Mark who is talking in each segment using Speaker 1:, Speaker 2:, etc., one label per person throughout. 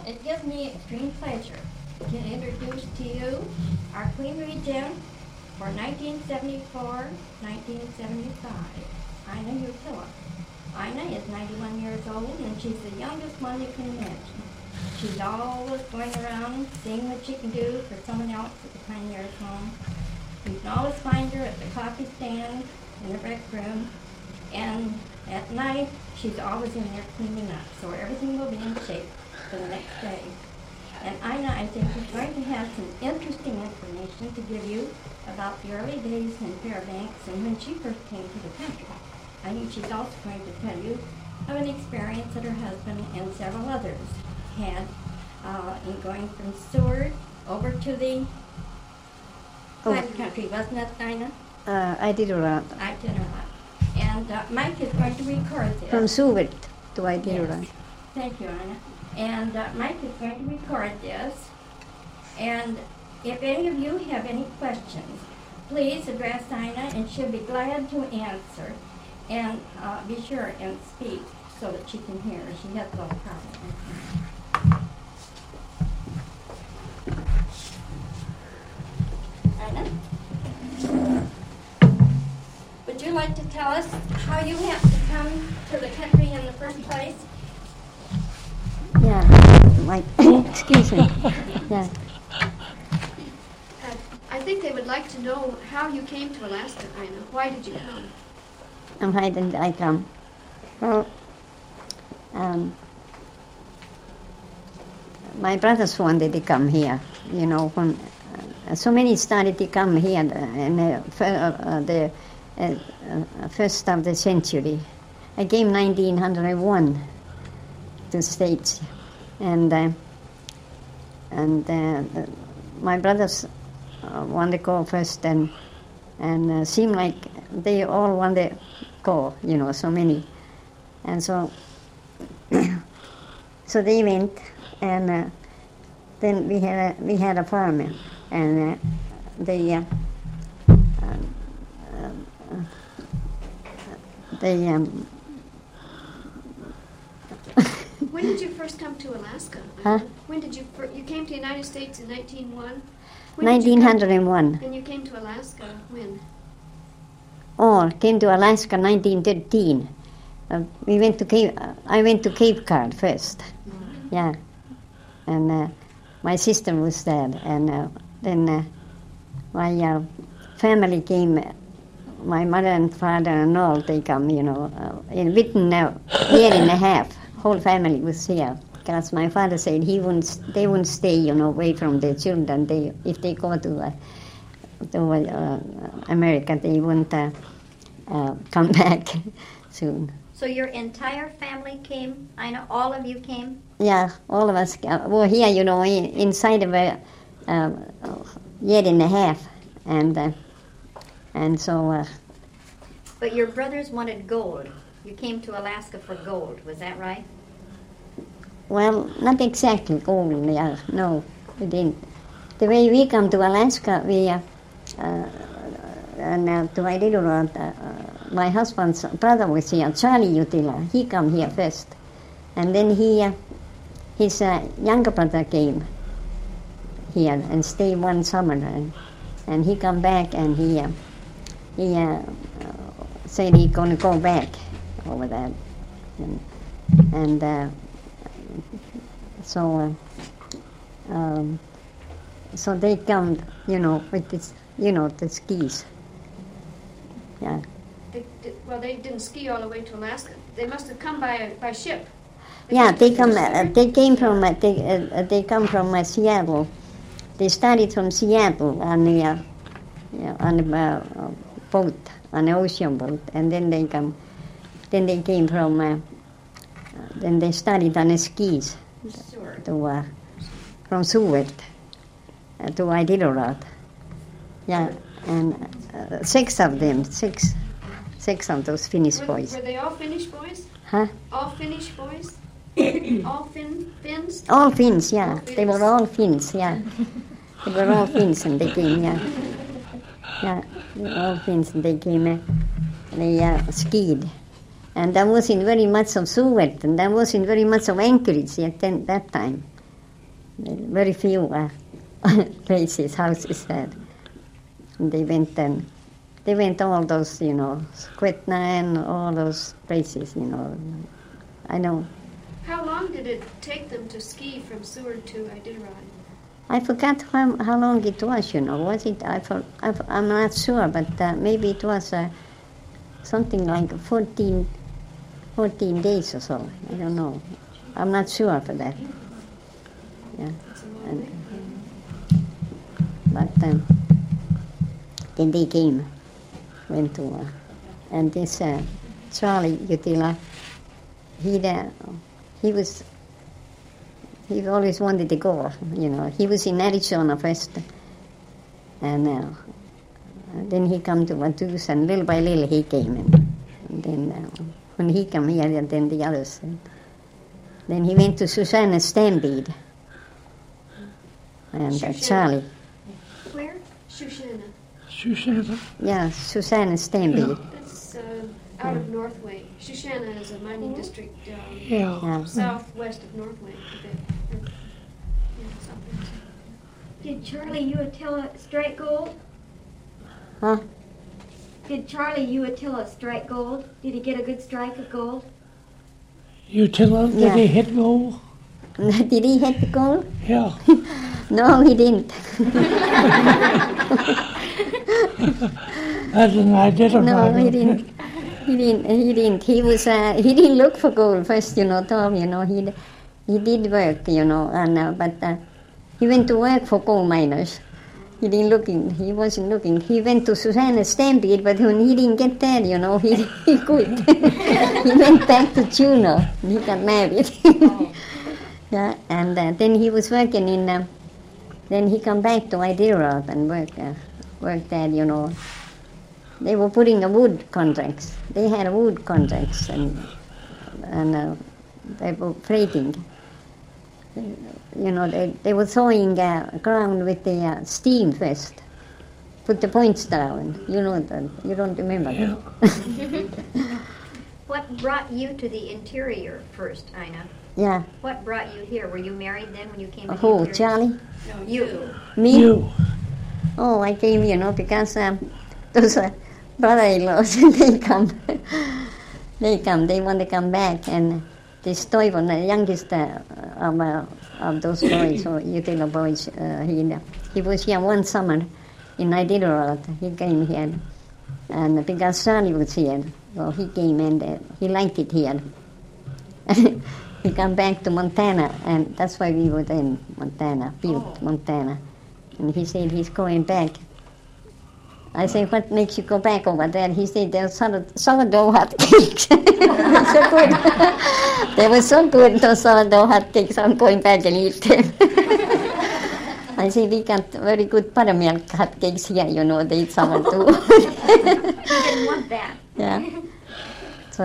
Speaker 1: It gives me extreme pleasure to introduce to you our Queen Regent for 1974-1975, Ina Uttila. Ina is 91 years old, and she's the youngest one you can imagine. She's always going around seeing what she can do for someone else at the Pioneers' home. You can always find her at the coffee stand, in the rec room, and at night, she's always in there cleaning up, so everything will be in shape for the next day. And Ina, I think, is going to have some interesting information to give you about the early days in Fairbanks and when she first came to the country. I think she's also going to tell you of an experience that her husband and several others had in going from Seward over to the Flat country, wasn't that, Ina?
Speaker 2: Iditarod.
Speaker 1: Iditarod. And Mike is going to record this.
Speaker 2: From Seward to Iditarod.
Speaker 1: Yes. Thank you, Ina. And Mike is going to record this. And if any of you have any questions, please address Ina, and she'll be glad to answer. And be sure and speak so that she can hear. She has a little problem. Ina? Would you like to tell us how you happened to come to the country in the first place?
Speaker 2: Yeah, excuse me. Yeah.
Speaker 3: I think they would like to know how you came to Alaska, Ina. Why did you come?
Speaker 2: And why didn't I come? Well, my brothers wanted to come here. You know, when so many started to come here in the first of the century. I came 1901 to States, and my brothers wanted to go first, and seemed like they all wanted to go, you know, so many, and so so they went, and then we had a farm, and they
Speaker 3: When did you first come to Alaska?
Speaker 2: Huh?
Speaker 3: When did you came to the United States in 1901?
Speaker 2: 1901.
Speaker 3: And you came to Alaska when?
Speaker 2: Oh, came to Alaska 1913. We went to I went to Cape Cod first. Mm-hmm. Yeah, and my sister was there, and then my family came. My mother and father and all, they come, you know, within a year and a half. Whole family was here, because my father said they wouldn't stay, you know, away from their children. If they go to America, they wouldn't come back soon.
Speaker 1: So your entire family came? I know all of you came?
Speaker 2: Yeah, all of us were here, you know, inside of a year and a half, and so.
Speaker 1: But your brothers wanted gold. You came to Alaska for gold, was that right?
Speaker 2: Well, not exactly gold, yeah, no, we didn't. The way we come to Alaska, we, to Iditarod, my husband's brother was here, Charlie Uttila. He come here first. And then his younger brother came here and stayed one summer. And he come back, and he said he's going to go back over that, and so they come, you know, with this, you know, the skis. Yeah.
Speaker 3: They didn't ski all the way to Alaska. They must have come by ship.
Speaker 2: They come. They came from. They come from Seattle. They started from Seattle on the boat, on the ocean boat, and then they come. Then they came from. Then they started on the skis to from Seward to Iditarod. Yeah, and six of of those Finnish boys.
Speaker 3: Were they all Finnish boys?
Speaker 2: Huh?
Speaker 3: All Finnish boys? All Finns?
Speaker 2: All Finns, yeah.
Speaker 3: All Finns.
Speaker 2: They were all Finns, yeah. They were all Finns, and they came, yeah. Yeah, they were all Finns, and they came, they skied. And there wasn't very much of Seward, and there wasn't very much of Anchorage at that time. very few places, houses there. And they went all those, Squetna and all those places, I know.
Speaker 3: How long did it take them to ski from Seward to Iditarod?
Speaker 2: I forgot how long it was, Was it? I'm not sure, but maybe it was something like 14 days or so. I don't know. I'm not sure for that. Yeah. But then they went to, and this Charlie Utila, he always wanted to go, He was in Arizona first, and then he come to Vaduz, and little by little he came in. And then when he came here, and then the others. Then he went to Susanna Stampede, and Charlie.
Speaker 3: Where? Shoshana.
Speaker 4: Susanna?
Speaker 2: Yeah, Susanna Stampede.
Speaker 3: That's out of Northway. Shoshana is a mining district
Speaker 2: Yeah.
Speaker 3: southwest of Northway. Southwest.
Speaker 1: Did Charlie Uatilla strike gold?
Speaker 2: Huh?
Speaker 1: Did Charlie Uatilla strike gold? Did he get a good strike of gold?
Speaker 4: Utila, did
Speaker 2: Yeah.
Speaker 4: he hit goal?
Speaker 2: Did he hit the goal?
Speaker 4: Yeah.
Speaker 2: No, he didn't.
Speaker 4: As an Iditarod.
Speaker 2: No, he didn't. He didn't. He was. He didn't look for gold first, Tom. He did work, and but he went to work for coal miners. He didn't looking. He wasn't looking. He went to Susanna Stampede, but when he didn't get there, he quit. He went back to Juneau. He got married. Yeah, and then he was working in. Then he come back to Iditarod and work there, They were putting a wood contracts. They had wood contracts, and they were freighting. They were throwing ground with the steam first. Put the points down. You don't remember
Speaker 4: Yeah.
Speaker 2: that.
Speaker 5: What brought you to the interior first, Ina?
Speaker 2: Yeah.
Speaker 5: What brought you here? Were you married then when you came to the
Speaker 2: Who,
Speaker 5: interior?
Speaker 2: Charlie?
Speaker 1: No,
Speaker 5: You.
Speaker 2: Me?
Speaker 4: You.
Speaker 2: Oh, I came, because those brother-in-laws, they want to come back, and this Toivon, the youngest of those boys, or Utila boys, he was here one summer in Iditarod. He came here, and because Charlie was here, so he came, and he liked it here. He come back to Montana, and that's why we were in Montana, Butte, Montana. And he said he's going back. I said, what makes you go back over there? He said, there's sourdough hot cakes. So good. They were so good, those sourdough hot cakes. I'm going back and eat them. I said, we got very good buttermilk hot cakes here, they eat sourdough.
Speaker 5: You didn't want that.
Speaker 2: Yeah. So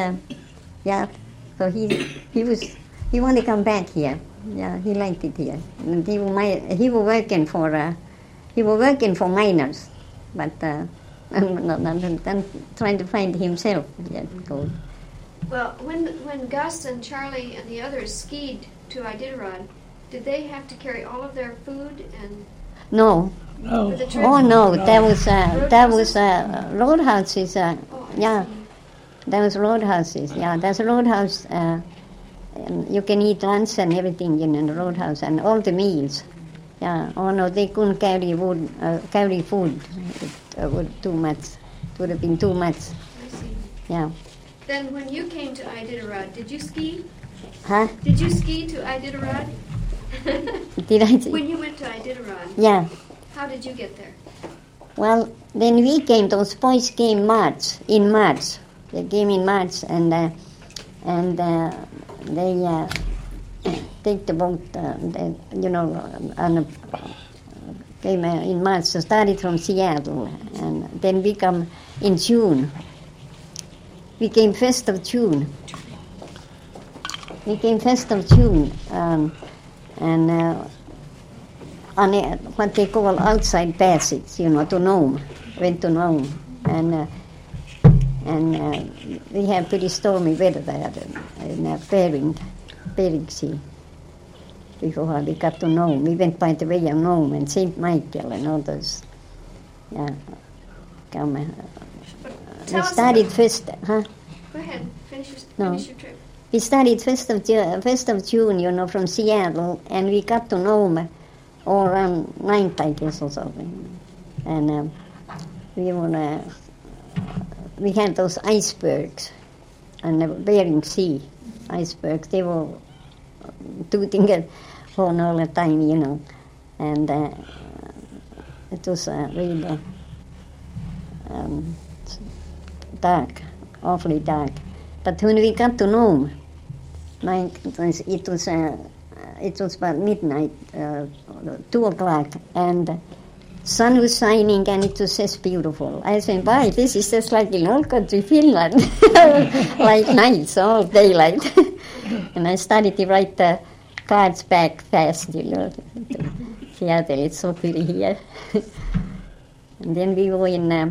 Speaker 2: he wanted to come back here. Yeah, he liked it here. And he was working for miners, but I'm trying to find himself. Yeah, gold.
Speaker 3: Well, when Gus and Charlie and the others skied to Iditarod, did they have to carry all of their food and
Speaker 2: No.
Speaker 4: No.
Speaker 3: for the trip?
Speaker 2: Oh no, there was roadhouses. Yeah, there was roadhouses. Yeah, there's a roadhouse. And you can eat lunch and everything in the roadhouse, and all the meals. Yeah. Oh no, they couldn't carry food. It would too much. It would have been too much.
Speaker 3: I see.
Speaker 2: Yeah.
Speaker 3: Then when you came to Iditarod, did you ski?
Speaker 2: Huh?
Speaker 3: Did you ski to Iditarod?
Speaker 2: Did I?
Speaker 3: When you went to Iditarod,
Speaker 2: Yeah.
Speaker 3: how did you get there?
Speaker 2: Well, then we came. Those boys came in March. They came in March, and they take the boat. Came in March. So started from Seattle, and then we come in June. We came 1st of June. On what they call outside passage, to Nome. Went to Nome, and we have pretty stormy weather there in Bering Sea. before we got to Nome. We went by the way of Nome and St. Michael and all those. Yeah, come. We
Speaker 3: Tell us
Speaker 2: started
Speaker 3: about-
Speaker 2: first, huh?
Speaker 3: Go ahead, finish
Speaker 2: No.
Speaker 3: your trip.
Speaker 2: We started 1st of June, you know, from Seattle, and we got to Nome around 9th, I guess, or something. And we had those icebergs on the Bering Sea, icebergs. They were tooting a horn all the time, you know. And it was really dark, awfully dark. But when we got to Nome, it was about midnight, 2 o'clock, and sun was shining, and it was just beautiful. I said, "Boy, this is just like in old country Finland, like nights, all daylight." And I started to write the cards back fast, you know. Seattle, it's so pretty here. And then we were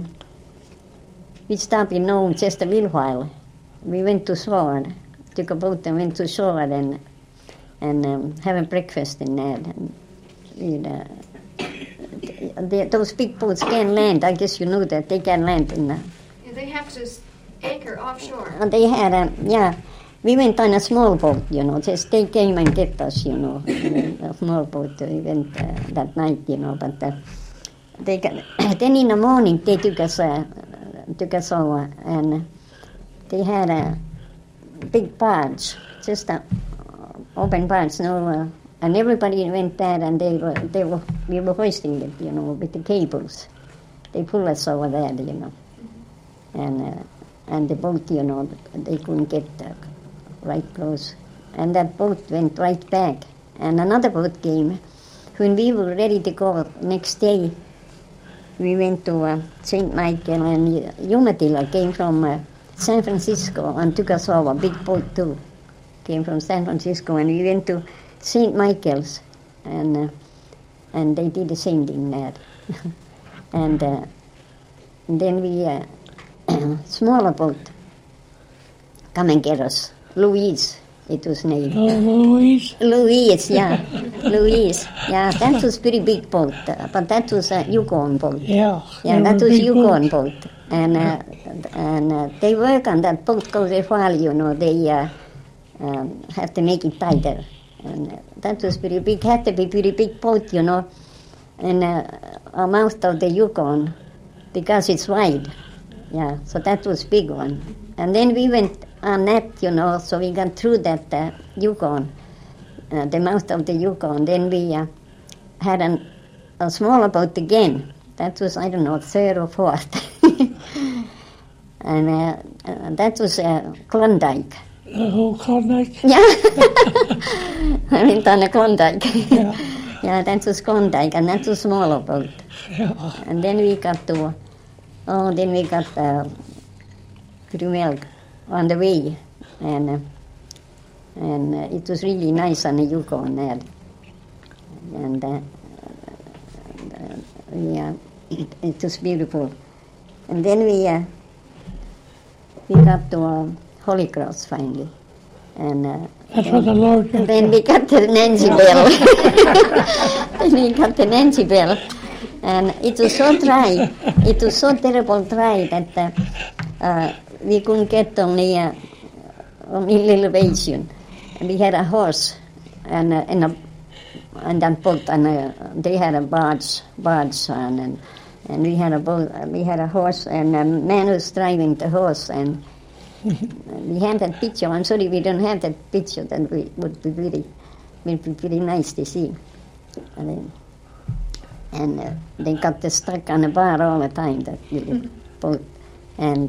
Speaker 2: we stopped in Nome just a little while. We went to shore, took a boat and went to shore and have a breakfast in that. And those big boats can land. I guess you know that they can land in the.
Speaker 3: Yeah, they have to anchor offshore.
Speaker 2: And they had we went on a small boat, you know. Just they came and get us, you know, a small boat. We went that night, you know. But then in the morning they took us over, and they had a big barge, just a open barge, and everybody went there, and we were hoisting it, you know, with the cables. They pulled us over there, you know, and the boat, you know, they couldn't get right close, and that boat went right back, and another boat came. When we were ready to go next day, we went to St. Michael, and Umatilla came from San Francisco and took us over, big boat too. Came from San Francisco, and we went to St. Michael's, and they did the same thing there. And then we, smaller boat, come and get us. Louise, it was named.
Speaker 4: Oh, Louise.
Speaker 2: Louise, yeah. Louise, yeah, that was pretty big boat, but that was a Yukon boat.
Speaker 4: Yeah.
Speaker 2: Yeah,
Speaker 4: they
Speaker 2: that
Speaker 4: were
Speaker 2: was
Speaker 4: big
Speaker 2: Yukon
Speaker 4: boats.
Speaker 2: boat. And they work on that boat because a while, you know, they have to make it tighter. And that was pretty big, had to be pretty big boat, you know. And a mouth of the Yukon, because it's wide. Yeah, so that was big one. And then we went on that, you know, so we got through that Yukon, the mouth of the Yukon. Then we had a smaller boat again. That was, I don't know, third or fourth. And that was Klondike.
Speaker 4: Oh, Klondike.
Speaker 2: Yeah. I went on a Klondike.
Speaker 4: Yeah.
Speaker 2: Yeah, that was Klondike, and that was smaller boat.
Speaker 4: Yeah.
Speaker 2: And then we got pretty well on the way, and it was really nice on the Yukon there. And it was beautiful. And then we got to Holy Cross finally, and
Speaker 4: That's what the Lord got.
Speaker 2: then we got the Nancy Bell. Then we got the Nancy Bell, and it was so dry. It was so terrible dry that we couldn't get only little elevation. And we had a horse and that boat, and they had a barge on, and we had a boat. We had a horse, and a man was driving the horse, and we had that picture. I'm sorry we don't have that picture. That would be pretty nice to see. And they got stuck on a bar all the time, that little boat, and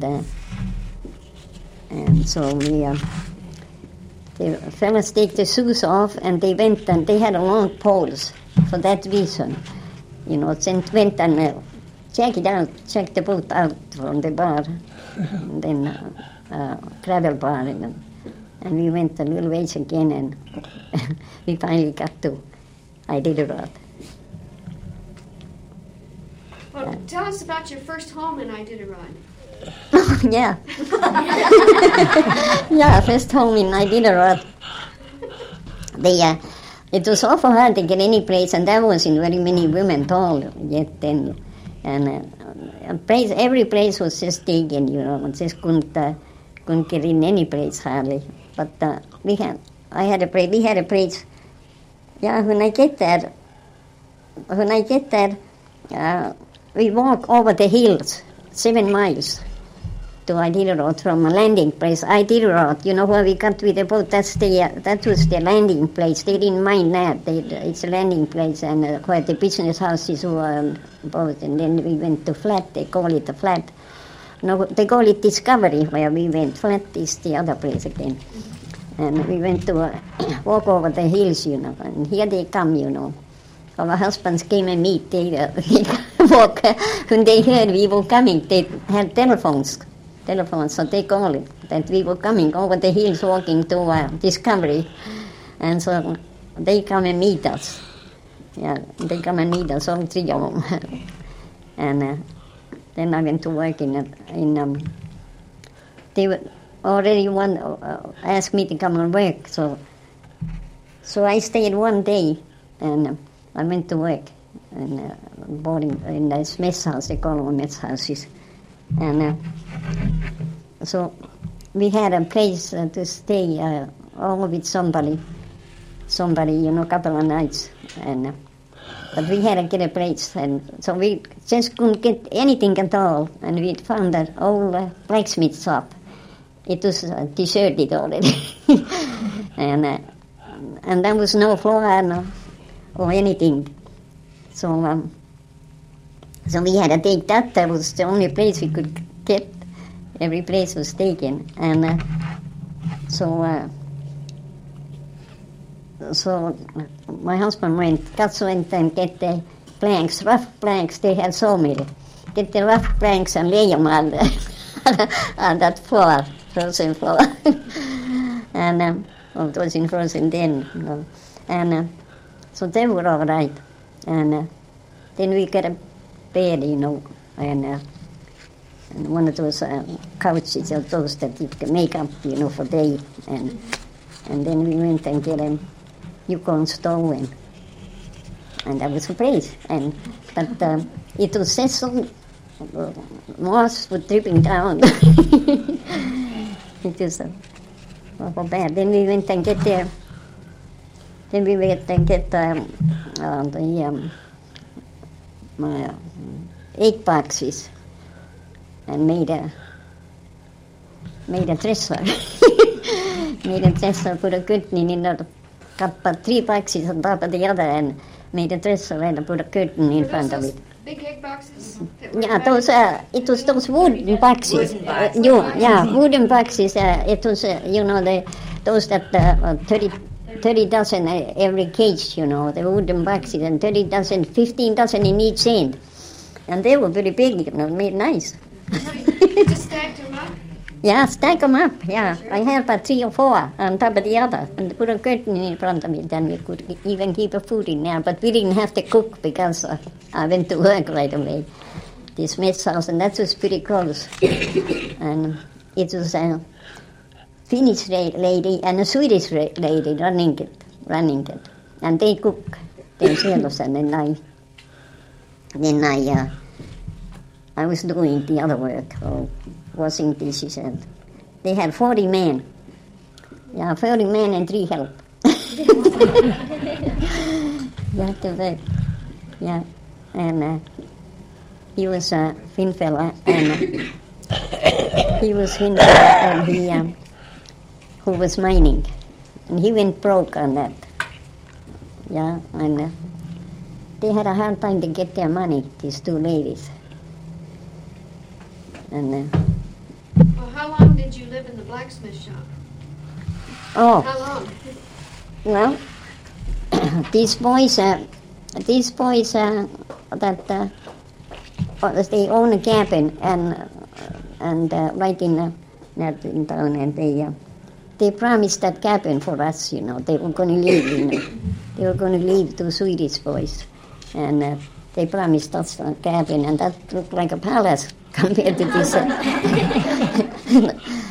Speaker 2: so the fellas take the shoes off, and they went, and they had a long poles for that reason, you know. Then went and check the boat out from the bar, and then gravel bar, and we went a little ways again, and we finally got to Iditarod.
Speaker 3: Well, tell us about your first home in Iditarod.
Speaker 2: Yeah. Yeah, first home in Iditarod. It was awful hard to get any place, and there wasn't very many women tall yet then. And every place was just taken, just couldn't get in any place hardly. But we had a place. Yeah, when I get there, we walk over the hills, 7 miles to Iditarod from a landing place. Iditarod, where we got with the boat, that was the landing place. They didn't mind that. It's a landing place, and where the business houses were both. And then we went to Flat. They call it the Flat. No, they call it Discovery, where we went. Flat is the other place again. And we went to walk over the hills, and here they come, Our husbands came and meet. They walk. When they heard we were coming, they had telephones, so they called it that we were coming over the hills walking to Discovery. And so they come and meet us. Yeah, they come and meet us, all 3 of them. And then I went to work they were already asked me to come and work. So I stayed one day, and I went to work boarding in the Smith's house. They call them Smith's houses. And so we had a place to stay all with somebody, couple of nights. But we had to get a place, and so we just couldn't get anything at all. And we found that old blacksmith shop. It was deserted already. And there was no floor or anything. So we had to take that. That was the only place we could get. Every place was taken. And so my husband went and get the planks, rough planks. They had sawmill. Get the rough planks and lay them on that floor, frozen floor. And it wasn't frozen then. And so they were all right. And then we got a bed, and one of those couches, those that you can make up, for day. And then we went and get a Yukon stove, and that was a place. But it was settled, moss was dripping down. It was awful bad. Then we went and get the egg boxes and made a dresser. Made a dresser, put a curtain in it, cut 3 boxes on top of the other, and made a dresser and put a curtain in front of it.
Speaker 3: Big egg boxes?
Speaker 2: Yeah, those it was those wooden boxes. Wooden boxes. It was those that 30 dozen every cage, the wooden boxes, and 30 dozen, 15 dozen in each end. And they were very big, made nice.
Speaker 3: Just stacked them up?
Speaker 2: Yeah, stack them up, yeah. I had about 3 or 4 on top of the other, and put a curtain in front of it, then we could even keep a food in there. But we didn't have to cook because I went to work right away. The Smith's house, and that was pretty close. And it was a Finnish lady and a Swedish lady running it. And they cook themselves, and then I was doing the other work, or washing dishes, and they had 40 men. Yeah, 40 men and 3 help. You have to work. Yeah, and he was a Finn fella, and he who was mining, and he went broke on that. Yeah, and they had a hard time to get their money, these 2 ladies. And
Speaker 3: well, how long did you live in the blacksmith shop?
Speaker 2: Oh,
Speaker 3: How long?
Speaker 2: well, these boys that they own a cabin and right in town, and they promised that cabin for us. They were going to leave. They were going to leave, 2 Swedish boys, and they promised us a cabin, and that looked like a palace compared to this.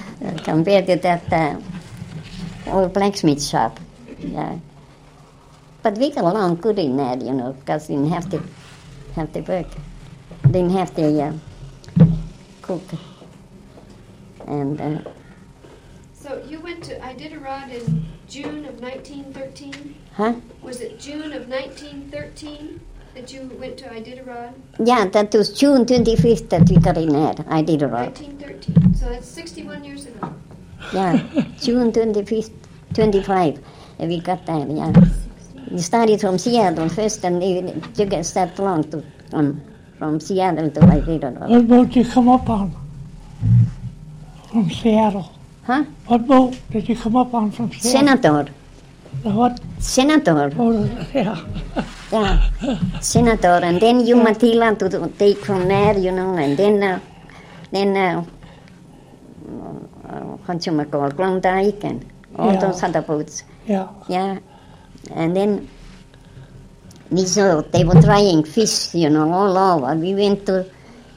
Speaker 2: Compared to that old blacksmith shop. Yeah. but we got along good in that, because we didn't have to work. Didn't have to cook. And
Speaker 3: So you went to Iditarod in June of 1913?
Speaker 2: huh?
Speaker 3: Was it June of 1913 that you went to Iditarod?
Speaker 2: Yeah, that was June 25th that we got in there. I did it right.
Speaker 3: 1913. So that's 61 years ago.
Speaker 2: Yeah, June 25th, 25. We got there, yeah. We started from Seattle first, and it took us that long to come from Seattle to Iditarod.
Speaker 4: What boat did you come up on from Seattle?
Speaker 2: Huh?
Speaker 4: What boat did you come up on from Seattle?
Speaker 2: Senator.
Speaker 4: The what?
Speaker 2: Senator.
Speaker 4: Oh, yeah.
Speaker 2: Yeah, Senator, and then Umatilla to take from there, and then what you call Klondike and all
Speaker 4: Yeah.
Speaker 2: those other boats.
Speaker 4: Yeah.
Speaker 2: Yeah, and then we saw they were trying fish, all over. We went to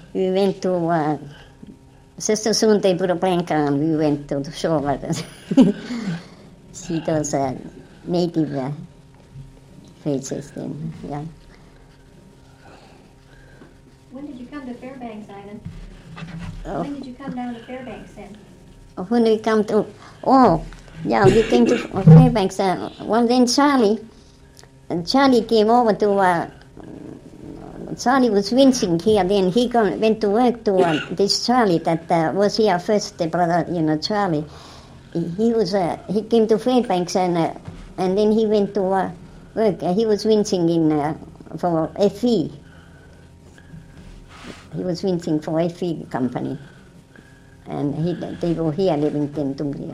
Speaker 2: just as soon they put a blanket on, we went to the shore. See those native faces then, yeah.
Speaker 5: When did you come to Fairbanks, Ivan?
Speaker 2: Oh.
Speaker 5: When did you come down to Fairbanks then?
Speaker 2: When we come to, we came to Fairbanks. Then Charlie came over to, Charlie was wincing here, then he went to work to this Charlie that was here first, the brother, Charlie. He came to Fairbanks and then he went to work. He was wincing for FE. He was wincing for FE company. And they were here living in Tungia.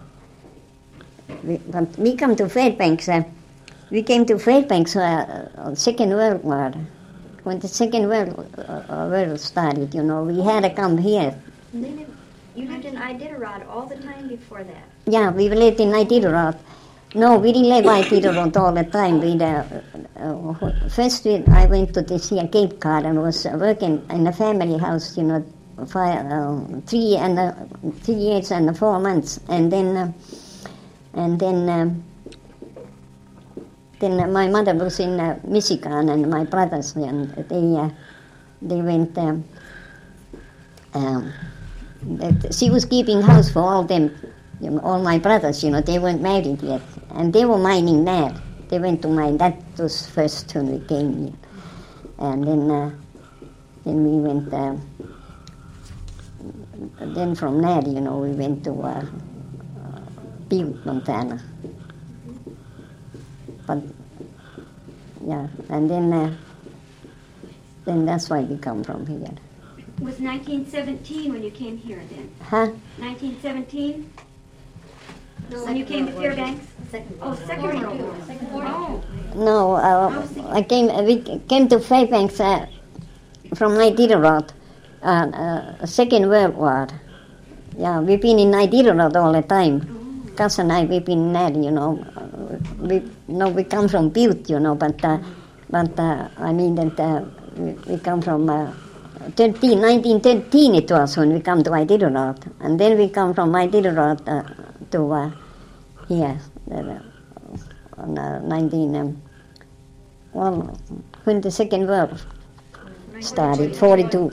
Speaker 2: We come to Fairbanks. We came to Fairbanks on Second World War. When the Second World started, we had to come here.
Speaker 5: You lived in Iditarod all the time before that.
Speaker 2: Yeah, we lived in Iditarod. No, we didn't live in Iditarod all the time. First I went to this here Cape Cod and was working in a family house, 3 years and 4 months, and then my mother was in Michigan and my brothers, and they went. She was keeping house for all them, all my brothers. They weren't married yet, and they were mining there. They went to mine. That was first when we came here, and then we went. Then from there, we went to Butte, Montana. But yeah, and then that's why we come from here.
Speaker 5: It was 1917 when you came here then.
Speaker 2: Huh?
Speaker 5: 1917?
Speaker 3: No,
Speaker 5: When you came to Fairbanks? Second World War. Second World War.
Speaker 2: No, we came to Fairbanks from Iditarod, Second World War. Yeah, we've been in Iditarod all the time. Gus and I, we've been there, We come from Butte, but I mean that we come from 1913 it was when we come to Iditarod, and then we come from Iditarod to here, when the Second World started, 42,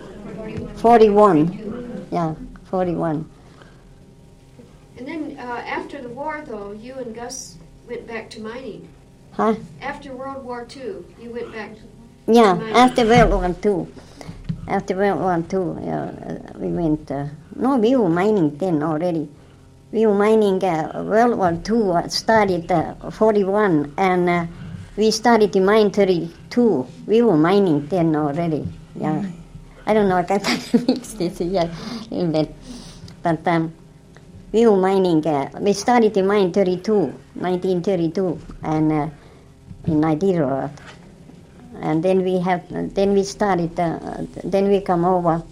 Speaker 2: 41, yeah, 41.
Speaker 3: And then after the war, though, you and Gus went back to mining.
Speaker 2: Huh?
Speaker 3: After World War II, you went back to
Speaker 2: Yeah,
Speaker 3: mining.
Speaker 2: after World War II. After World War II, we went. No, we were mining then already. We were mining. World War II started 41, and we started to mine 32. We were mining then already. Yeah, I don't know. I can't fix this here a little bit, but we were mining. We started to mine 1932, and in Iditarod. And then we started, then we came over,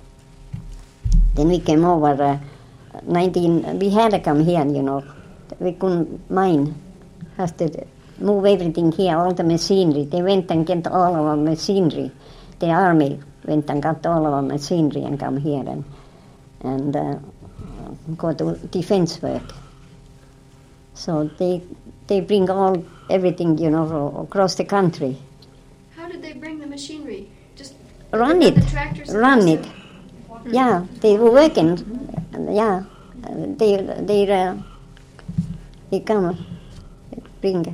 Speaker 2: we had to come here, we couldn't mine, had to move everything here, all the machinery. They went and get all our machinery, the army went and got all our machinery and come here and go to defense work. So they they bring everything, across the country.
Speaker 3: How did they bring the machinery? Just
Speaker 2: Run
Speaker 3: they
Speaker 2: it,
Speaker 3: the tractors
Speaker 2: run
Speaker 3: across
Speaker 2: it. Yeah, they were working. Yeah, they come, bring.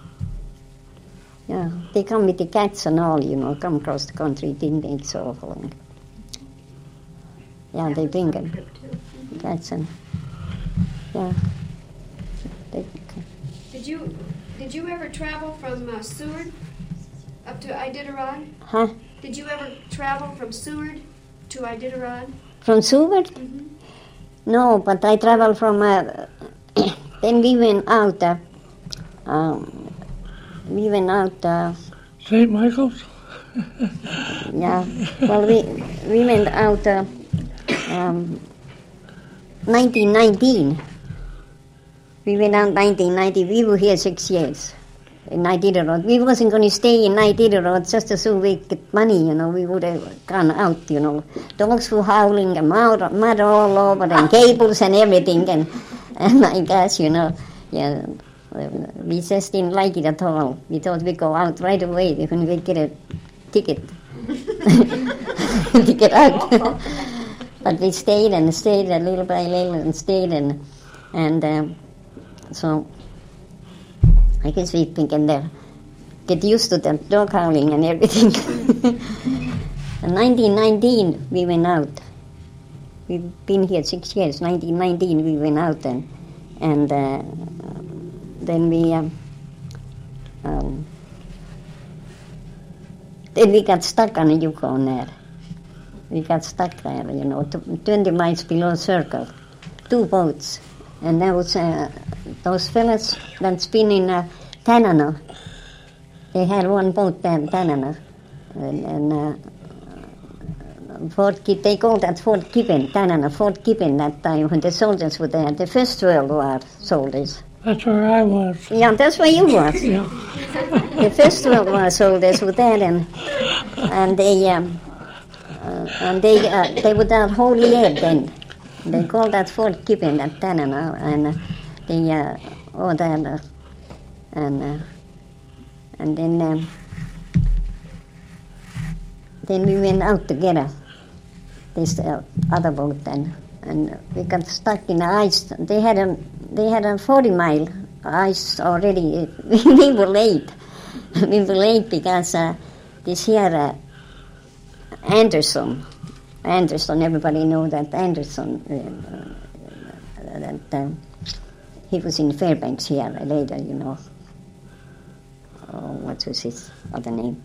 Speaker 2: Yeah, they come with the cats and all, come across the country. It didn't take so long. Yeah, they bring them. Cats and, yeah. They,
Speaker 3: Did you ever travel from Seward up to Iditarod?
Speaker 2: huh?
Speaker 3: Did you ever travel from Seward to Iditarod?
Speaker 2: From Seward? No, but I traveled from, then we went out,
Speaker 4: St. Michael's?
Speaker 2: yeah, well, we went out 1919. We went out 1990. We were here 6 years in Iditarod. We wasn't going to stay in Iditarod just so we get money, We would have gone out, Dogs were howling and mud all over and cables and everything. And I guess, yeah, we just didn't like it at all. We thought we'd go out right away when we get a ticket to get out. But we stayed a little by little and stayed and so I guess we can get used to the dog howling and everything. In 1919 we went out. We've been here 6 years. 1919 we went out and then we got stuck on the Yukon there. We got stuck there, 20 miles below Circle. 2 boats. And there was those fellas that's been in Tanana. They had 1 boat there in Tanana. And they called that Fort Gibbon, Tanana, Fort Gibbon that time when the soldiers were there, the First World War soldiers.
Speaker 4: That's where I was.
Speaker 2: Yeah, that's where you was.
Speaker 4: Yeah.
Speaker 2: The First World War soldiers were there and they were down Holy Head then. They called that Fort Gibbon, that Tanana, and then we went out together, this other boat then, and we got stuck in the ice. They had a 40-mile ice already. We were late. We were late because this here Anderson, everybody know that Anderson, he was in Fairbanks here later, what was his other name?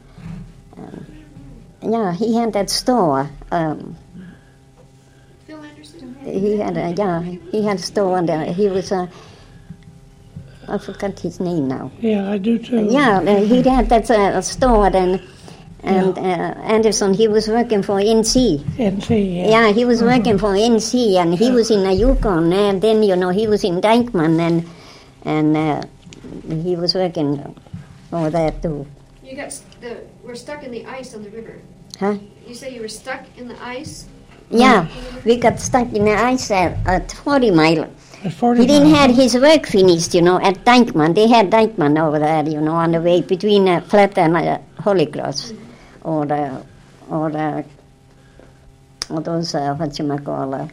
Speaker 2: Yeah, he had that store.
Speaker 3: Phil Anderson?
Speaker 2: He had a store and he was I forgot his name now.
Speaker 4: Yeah, I do too.
Speaker 2: Yeah, he had that store and Anderson, he was working for NC.
Speaker 4: NC, yeah.
Speaker 2: Yeah, he was working for NC, and he was in the Yukon, and then, he was in Dykeman, and he was working over there, too.
Speaker 3: You were stuck in the ice on the river.
Speaker 2: Huh?
Speaker 3: You say you were stuck in the ice?
Speaker 2: Yeah, we got stuck in the ice at 40 Mile.
Speaker 4: At 40
Speaker 2: He didn't
Speaker 4: miles.
Speaker 2: have his work finished, at Dykeman. They had Dykeman over there, on the way between Flat and Holy Cross. Or those, whatchamacallit,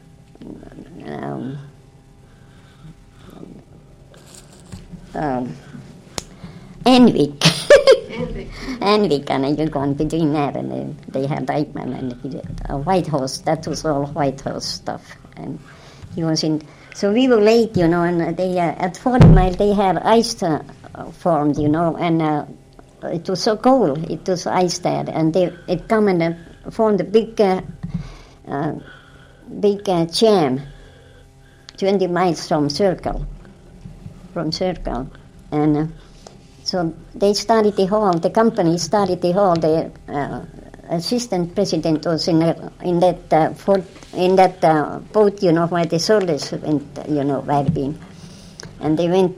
Speaker 2: Envik. Envik, and you gone between there, and they had Dykeman and Whitehorse. That was all Whitehorse stuff. And he was in. So we were late, and they at 40 Mile they had ice formed, and it was so cold. It was ice there, and it come and formed a big jam, 20 miles from Circle, and so they started the hall. The company started the hall. The assistant president was in that boat, where the soldiers went, where been, and they went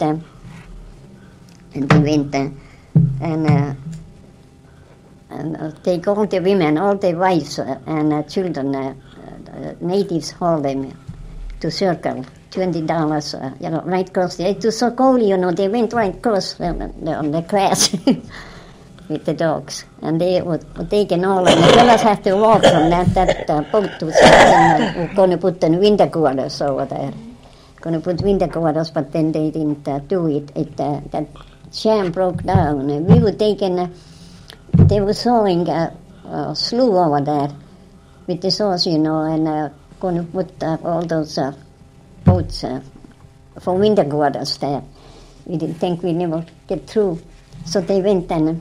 Speaker 2: and they called the women, all the wives and children, natives hauled them to Circle $20, right across there. It was so cold, they went right across on the grass with the dogs. And they were taken all, and the fellas had to walk from that boat to going to put the winter quarters over there. Going to put winter quarters, but then they didn't do it. That jam broke down, and we were taken, they were sawing a slough over there with the saws, and going to put all those boats for winter quarters there. We didn't think we'd never get through. So they went and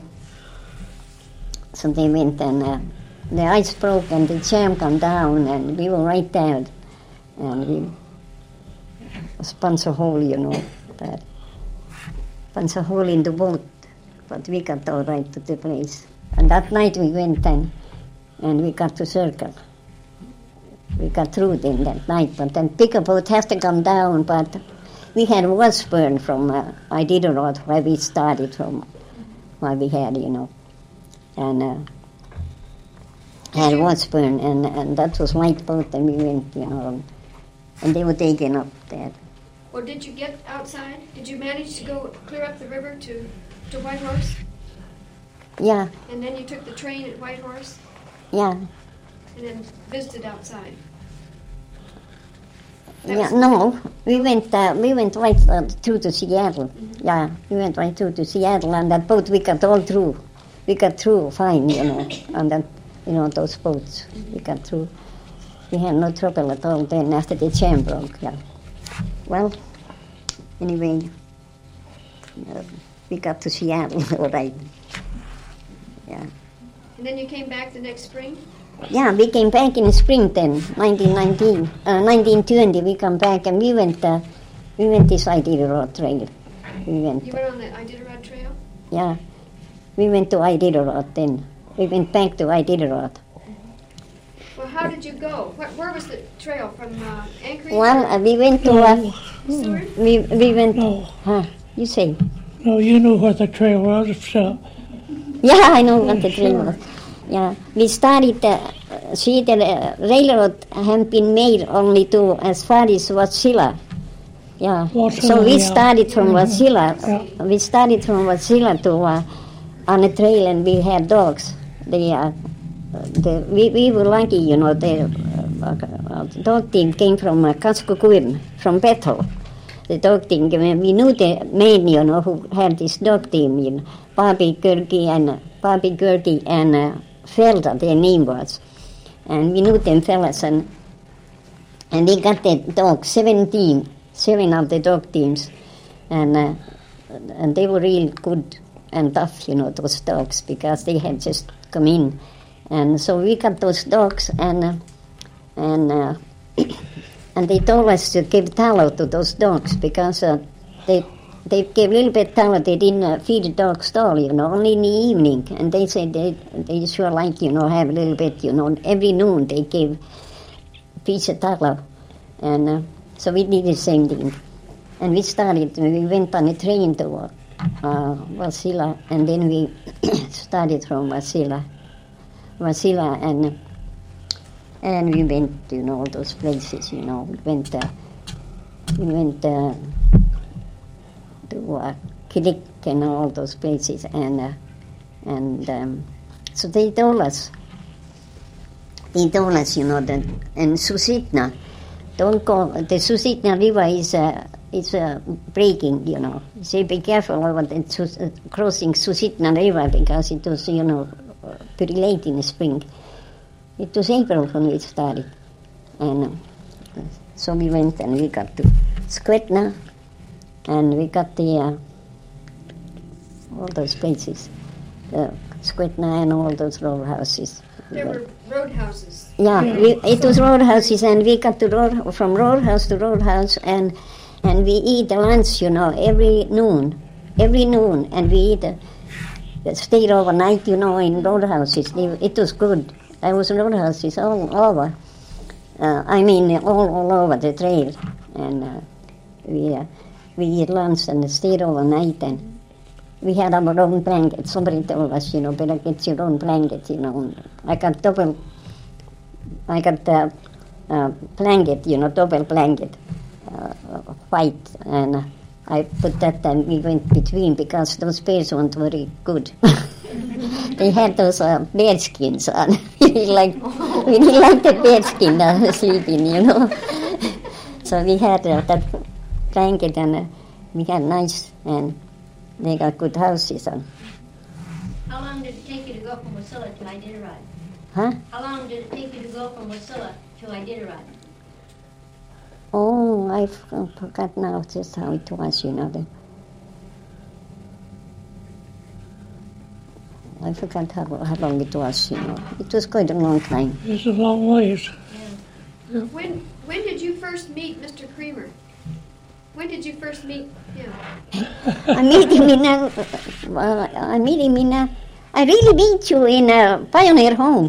Speaker 2: the ice broke and the jam came down, and we were right there. And we punch a hole, there. Punch a hole in the boat, but we got all right to the place. And that night we went and we got to Circle. We got through then that night, but then bigger boat has to come down, but we had Washburn from Iditarod, where we started from, where we had, and had Washburn, and that was white boat, and we went, and they were taken up there.
Speaker 3: Well, did you get outside? Did you manage to go clear up the river to Whitehorse?
Speaker 2: Yeah.
Speaker 3: And then you took the train at Whitehorse?
Speaker 2: Yeah.
Speaker 3: And then visited outside?
Speaker 2: No, we went right through to Seattle. Mm-hmm. Yeah, we went right through to Seattle, and that boat we got all through. We got through fine, on that, those boats. Mm-hmm. We got through. We had no trouble at all then after the jam broke, yeah. Well, anyway, we got to Seattle, all right. Yeah.
Speaker 3: And then you came back the next spring?
Speaker 2: Yeah, we came back in spring then, 1920. We come back and we went this Iditarod trail. You went
Speaker 3: on the Iditarod trail?
Speaker 2: Yeah, we went to Iditarod then. We went back to Iditarod.
Speaker 3: Well, how did you go? Where was the trail from Anchorage?
Speaker 2: Well, we went to
Speaker 3: Seward?
Speaker 2: we went.
Speaker 4: No.
Speaker 2: Huh? You say?
Speaker 4: No, you know what the trail was, so.
Speaker 2: Yeah, I know what the trail was. Yeah, we started. The railroad had been made only to as far as Wasilla. Yeah. So we started from Wasilla.
Speaker 4: Yeah.
Speaker 2: We started from Wasilla to on a trail, and we had dogs. We were lucky, the dog team came from Kaskukuin, from Bethel. The dog team, we knew the men, who had this dog team, Bobby Gerke and Felder, their name was. And we knew them fellas, and we got the dogs, 7 of the dog teams, and they were real good and tough, those dogs, because they had just come in. And so we got those dogs, and they told us to give tallow to those dogs, because they gave a little bit tallow. They didn't feed the dogs all, only in the evening. And they said they sure like, have a little bit, every noon they gave a piece of tallow. And so we did the same thing. And we went on a train to Wasilla, and then we started from Wasilla, and we went to all those places. We went to Killick and all those places, and so they told us, that, and Susitna, don't go. The Susitna River is breaking. Say be careful about crossing Susitna River, because it was pretty late in the spring. It was April when we started, and so we went and we got to Squetna, and we got the all those places, Squetna and all those roadhouses.
Speaker 3: There were roadhouses.
Speaker 2: Yeah, it was roadhouses, and we got to from roadhouse to roadhouse, and we eat the lunch, every noon, and we eat. Stayed overnight, in roadhouses. It was good. There was roadhouses all over. All over the trail, and we eat lunch and stayed overnight, and we had our own blanket. Somebody told us, better get your own blanket. I got blanket, double blanket, white, and I put that and we went between because those bears weren't very good. They had those bear skins on. we didn't like the bear skin sleeping, you know. So we had that blanket, and we had nice, and they got good houses on.
Speaker 5: How long did it take you to go from Wasilla to Iditarod?
Speaker 2: Huh?
Speaker 5: How long did it take you to go from Wasilla to Iditarod?
Speaker 2: Oh, I forgot now just how it was, you know. I forgot how long it was, you know. It was quite a long time.
Speaker 4: It's a long ways.
Speaker 3: When did you first meet Mr. Creamer? When did you first meet him?
Speaker 2: I meet him in I really meet you in a Pioneer Home.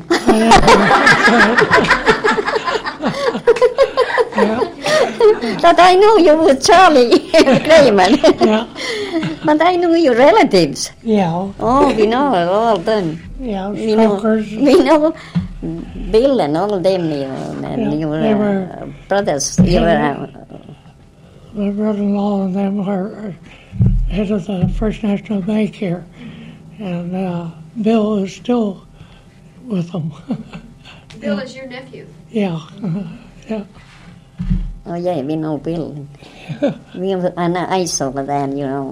Speaker 2: But I know you were Charlie Raymond.
Speaker 4: Yeah.
Speaker 2: But I knew your relatives.
Speaker 4: Yeah.
Speaker 2: Oh, we know all them.
Speaker 4: Yeah.
Speaker 2: We know,
Speaker 4: Strokers.
Speaker 2: we know Bill and all them, you know, and
Speaker 4: Yeah,
Speaker 2: your
Speaker 4: they were-
Speaker 2: brothers. You were,
Speaker 4: My brother-in-law and them were head of the First National Bank here, and Bill is still with them.
Speaker 3: Bill is your nephew.
Speaker 4: Yeah. Yeah.
Speaker 2: oh yeah, we know Bill. We were, and I saw that, you know,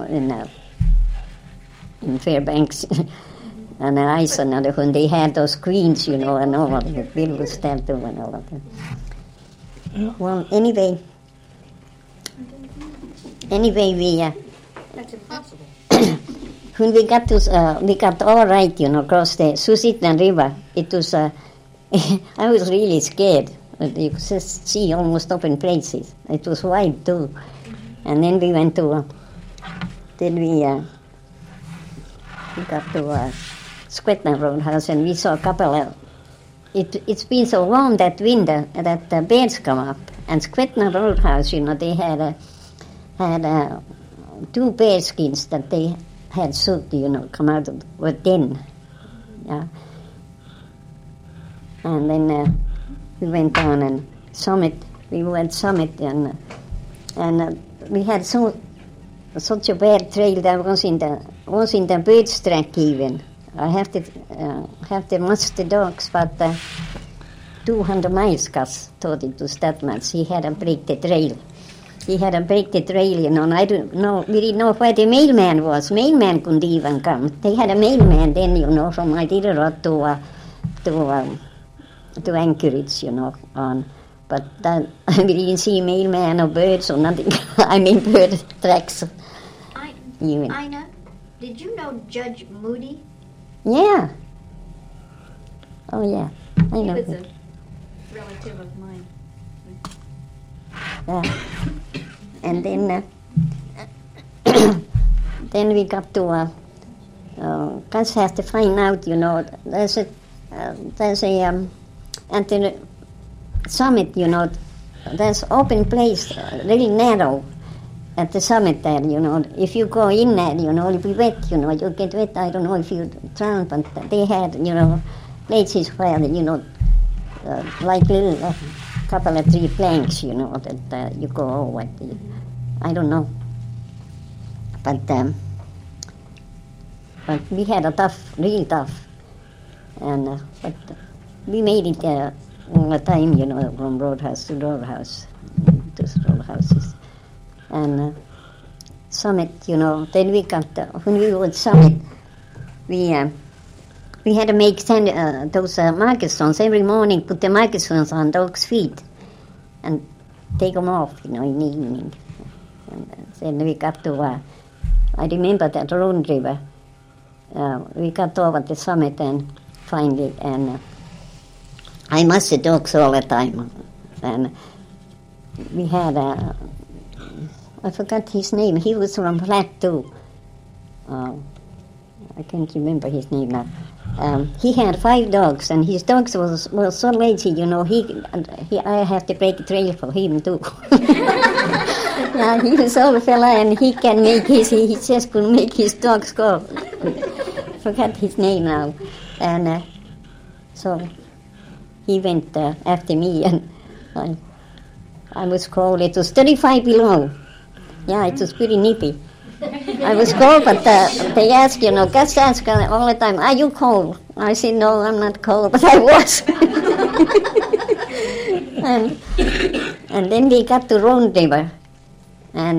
Speaker 2: in Fairbanks. And I saw another when they had those queens, you know, and all of it. Bill was there too and all of that.
Speaker 4: Yeah.
Speaker 2: Well, anyway, we
Speaker 5: That's impossible.
Speaker 2: when we got all right, you know, across the Susitna River. It was I was really scared. You could just see almost open places. It was wide too, and then we went to. We got to Squetna Roadhouse, and we saw a couple of. It's been so warm that winter that the bears come up, and Squetna Roadhouse, you know, they had two bear skins that they had soaked, you know, come out of were thin, yeah. And then we went on and Summit. We went Summit, and we had such a bad trail that was in the bird's track even. I have to watch the dogs, but 200 miles, Gus thought it was that much. He had to break the trail. You know, and I don't know, we didn't know where the mailman was. Mailman couldn't even come. They had a mailman then, you know, from Iditarod to Anchorage, you know, on. But we didn't see mailman or birds or nothing. I mean, bird tracks even.
Speaker 5: Ina, did you know Judge Moody?
Speaker 2: Yeah. Oh, yeah. I
Speaker 5: He
Speaker 2: know.
Speaker 5: was a relative of mine.
Speaker 2: Yeah. And then then we got to Gus has to find out, you know, there's a at the summit, you know, there's open place, really narrow at the summit there, you know. If you go in there, you know, you'll be wet, you know, you'll get wet. I don't know if you drown, but they had, you know, places where, you know, like little couple of 3 planks, you know, that you go over. I don't know. But we had a real tough. And but we made it all the time, you know, from roadhouse to roadhouse, those roadhouses. And Summit, you know, then we got, when we were at Summit, we had to make those marketstones every morning, put the marketstones on dogs' feet and take them off, you know, in the evening. And then we got to, I remember that Roan River, we got over the Summit and finally, and I must the dogs all the time. And we had, I forgot his name, he was from Flat too. I can't remember his name now. He had 5 dogs, and his dogs were so lazy, you know, I have to break a trail for him too. Yeah, he was old fella, and he just could make his dogs go. Forgot his name now. And so he went after me, and I was cold. It was 35 below. Yeah, it was pretty nippy. I was cold, but they ask, guests ask all the time, are you cold? I said, no, I'm not cold, but I was. and then we got to Rhone River, and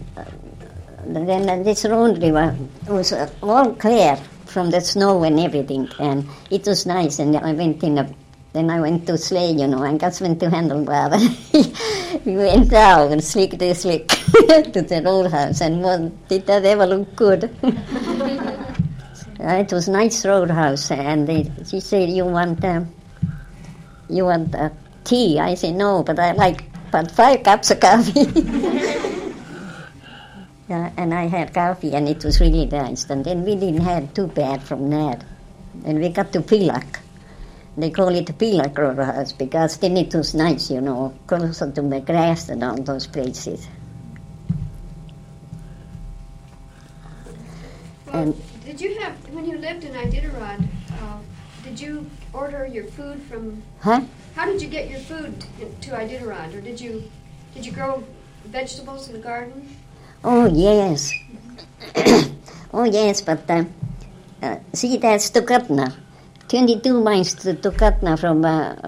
Speaker 2: then this Rhone River was all clear from the snow and everything, and it was nice, and I went in then I went to sleigh, and Gus went to Handlebar. We went down and slick to the roadhouse, and did that ever look good? It was nice roadhouse, and she said, you want tea? I said, no, but I like about 5 cups of coffee. Yeah, and I had coffee, and it was really nice. And then we didn't have too bad from that. And we got to Pilak. They call it Pilak Roadhouse because then it was nice, closer to McGrath and all those places.
Speaker 3: Well,
Speaker 2: And
Speaker 3: did you have, when you lived in Iditarod, did you order your food from,
Speaker 2: Huh?
Speaker 3: how did you get your food to Iditarod? Or did you grow vegetables in the garden?
Speaker 2: Oh, yes. Oh, yes, but see, that's Tukatna. 22 miles to Tukatna from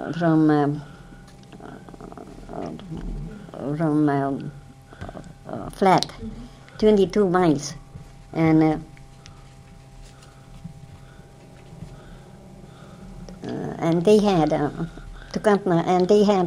Speaker 2: Flat. 22 miles. And they had Tukatna, and they had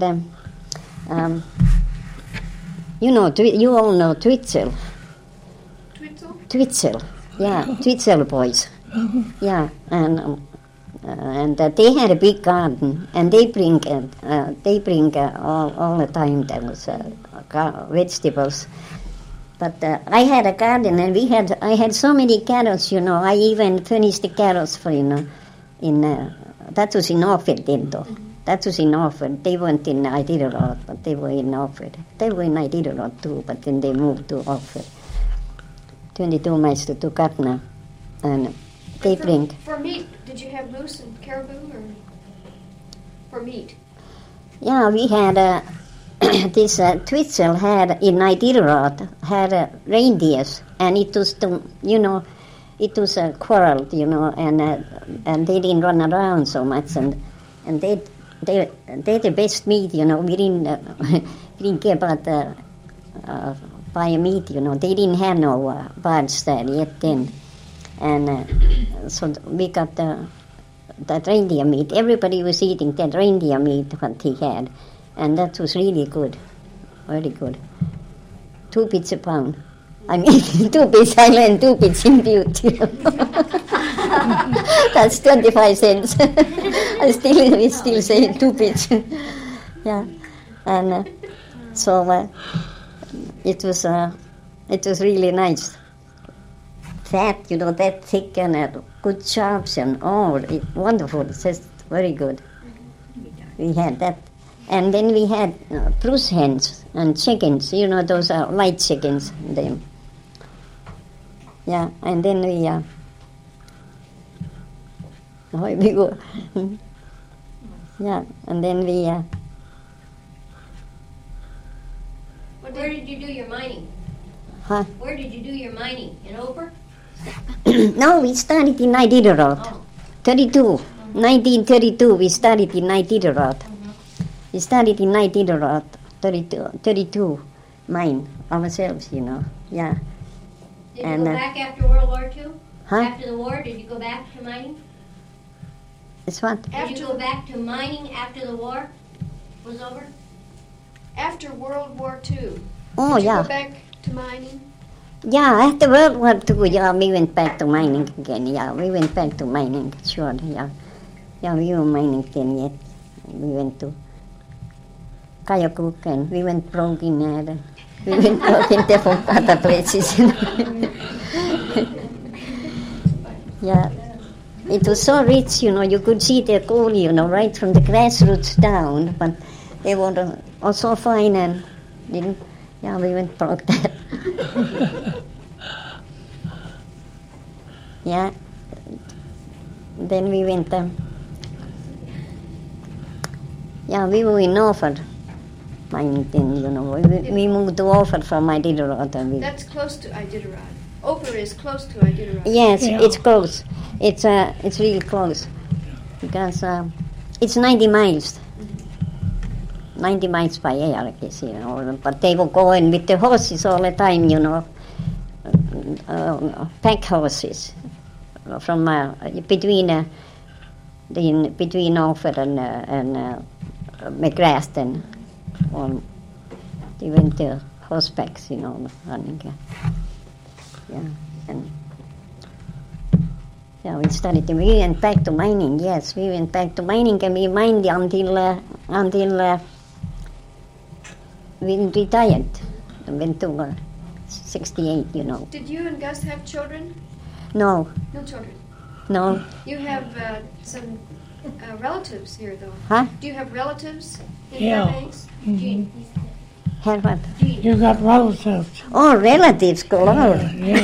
Speaker 2: you all know Twitzel. Twitzel, yeah, Twitzel boys, yeah, and they had a big garden, and they bring all the time there was vegetables. But I had a garden, and I had so many carrots, I even furnished the carrots for that was in Orford, That was in Orford. They weren't in Iditarod, but they were in Orford. They were in Iditarod too, but then they moved to Orford. 22 miles to Tukatna, and they bring.
Speaker 3: For meat, did you have moose and caribou, or for meat?
Speaker 2: Yeah, we had this Twitzel had in Iditarod had reindeers, and it was it was quarreled, and they didn't run around so much, and they're the best meat, we didn't care about buy meat, they didn't have no birds there yet then, and so we got that reindeer meat. Everybody was eating that reindeer meat what he had, and that was really good, very good. 2 bits a pound. I mean, 2 bits I learned 2 bits in Butte. That's 25 cents. We still say 2 bits. Yeah, and so it was really nice. Fat, that thick and good chops and wonderful. It's just very good. We had that. And then we had Bruce hens and chickens, those are light chickens. Them. Yeah, and then we go. Yeah, and then we.
Speaker 5: Where did you do your mining?
Speaker 2: Huh?
Speaker 5: Where did you do your mining? In Ober?
Speaker 2: No, we started in Iditarod. 1932, we started in Iditarod. We started in Iditarod, 32 mine ourselves, yeah.
Speaker 5: Did you go back after World War II?
Speaker 2: Huh?
Speaker 5: After the war, did you go back to mining?
Speaker 2: It's what?
Speaker 5: Did you go back to mining after the war was over?
Speaker 3: After World War II.
Speaker 2: Oh,
Speaker 3: did you
Speaker 2: yeah.
Speaker 3: go back to mining?
Speaker 2: Yeah, after World War II, yeah, we went back to mining again, yeah. We went back to mining, sure, yeah. Yeah, we were mining then yet. We went to Kayakuk, and we went broke in there. We went broke in different other places. Yeah. It was so rich, you could see the coal, right from the grassroots down, but they were also fine and we went broke there. Yeah. Then we went, we were in Orford. mining then, you know. We moved to Ophir from Iditarod.
Speaker 3: That's close to Iditarod. Ophir is close to Iditarod.
Speaker 2: Yes,
Speaker 4: Yeah.
Speaker 2: it's close. It's really close because it's 90 miles. 90 miles by air, I guess, you know. But they were going with the horses all the time, you know. Pack horses from between Ophir and McGrath and they went to horsebacks, you know, running. Yeah, and yeah, we went back to mining. Yes, we went back to mining, and we mined until we retired. Went to 68, you know.
Speaker 3: Did you and Gus have children?
Speaker 2: No,
Speaker 3: No children.
Speaker 2: no,
Speaker 3: You have some relatives here, though.
Speaker 2: huh?
Speaker 3: Do you have relatives in
Speaker 4: Yeah.
Speaker 3: Fairbanks?
Speaker 2: Had what?
Speaker 4: You got relatives.
Speaker 2: Oh, relatives, galore.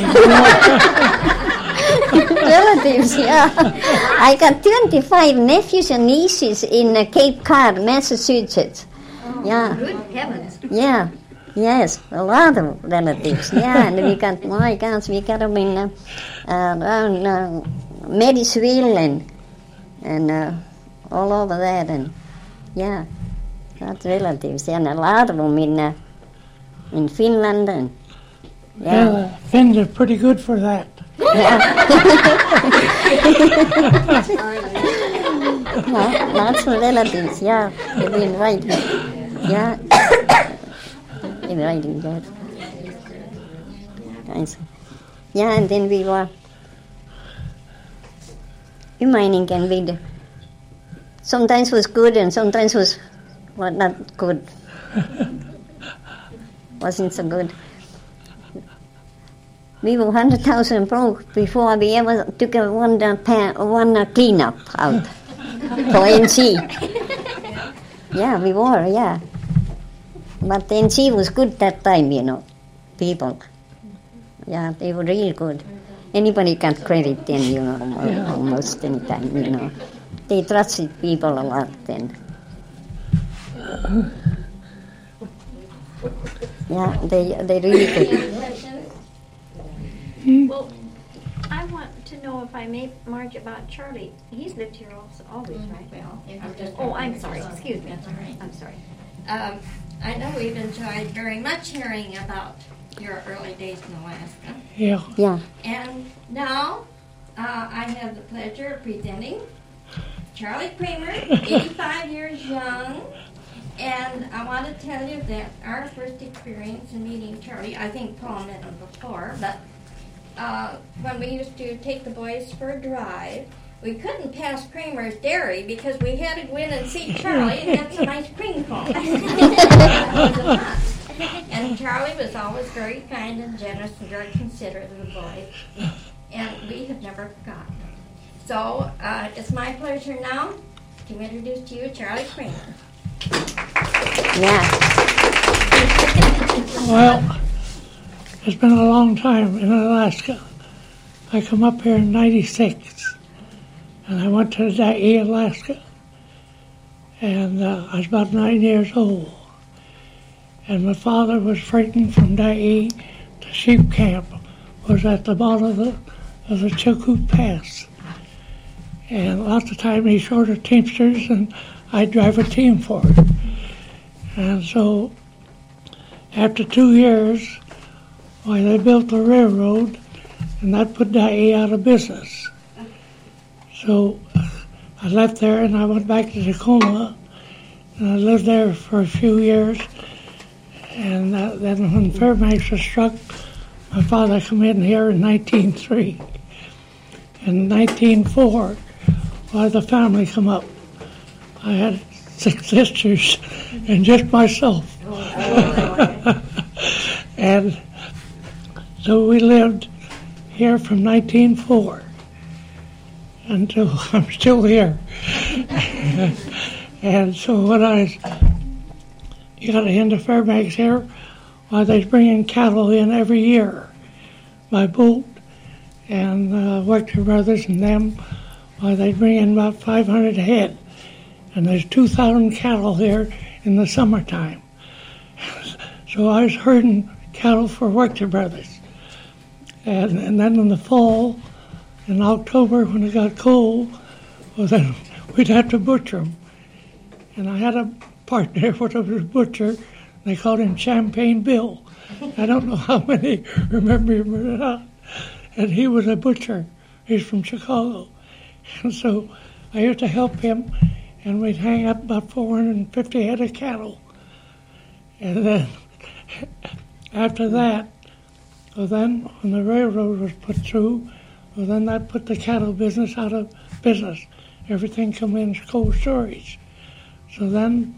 Speaker 2: Relatives, yeah. I got 25 nephews and nieces in Cape Cod, Massachusetts. Yeah,
Speaker 5: Good heavens.
Speaker 2: yeah, yes, a lot of relatives. Yeah, and we got, my gosh, we got them in around Marysville and all over that, and yeah, got relatives, and a lot of them in Finland, and yeah.
Speaker 4: Yeah, Finns are pretty good for that.
Speaker 2: Lots of relatives, yeah. They've been writing. Yeah. They've been writing that. Nice. Yeah, and then we were mining, and we sometimes was good and sometimes was not good. Wasn't so good. We were 100,000 broke before we ever took one cleanup out for NC. Yeah, we were, yeah. But NC was good that time, you know, people. Yeah, they were real good. Anybody got credit then, you know, almost any time, you know. They trusted people a lot then. Yeah, they really good.
Speaker 5: Well, I want to know, if I may, Marge, about Charlie. He's lived here also, always, right?
Speaker 1: Well, I'm just.
Speaker 5: Oh, I'm sorry. Excuse me.
Speaker 1: That's all right.
Speaker 5: I'm sorry.
Speaker 1: I know we've enjoyed very much hearing about your early days in Alaska.
Speaker 4: Yeah.
Speaker 2: Yeah.
Speaker 1: And now I have the pleasure of presenting Charlie Kramer, 85 years young. And I want to tell you that our first experience in meeting Charlie, I think Paul met him before, but when we used to take the boys for a drive, we couldn't pass Kramer's Dairy because we had to go in and see Charlie and get some ice cream cone. And Charlie was always very kind and generous and very considerate of the boys, and we have never forgotten. So it's my pleasure now to introduce to you Charlie Kramer.
Speaker 2: Yeah.
Speaker 4: Well, it's been a long time in Alaska. I come up here in '96, and I went to Dyea, Alaska, and I was about 9 years old. And my father was freighting from Dyea to Sheep Camp, was at the bottom of the Chilkoot Pass. And lots of time he shorted teamsters, and I'd drive a team for it. And so after 2 years, they built the railroad, and that put Dyea out of business. So I left there and I went back to Tacoma, and I lived there for a few years. And then when Fairbanks was struck, my father came in here in 1903. In 1904, the family come up. I had 6 sisters and just myself. And so we lived here from 1904 until I'm still here. And so when I got into Fairbanks here, they bringing cattle in every year by boat, and Wechter Brothers and them, they bring in about 500 head. And there's 2,000 cattle here in the summertime. So I was herding cattle for Wachter Brothers. And then in the fall, in October, when it got cold, well, then we'd have to butcher them. And I had a partner what was a butcher. They called him Champagne Bill. I don't know how many remember him or not. And he was a butcher. He's from Chicago. And so I used to help him, and we'd hang up about 450 head of cattle. And then after that, well, then when the railroad was put through, well, then that put the cattle business out of business. Everything come in cold storage. So then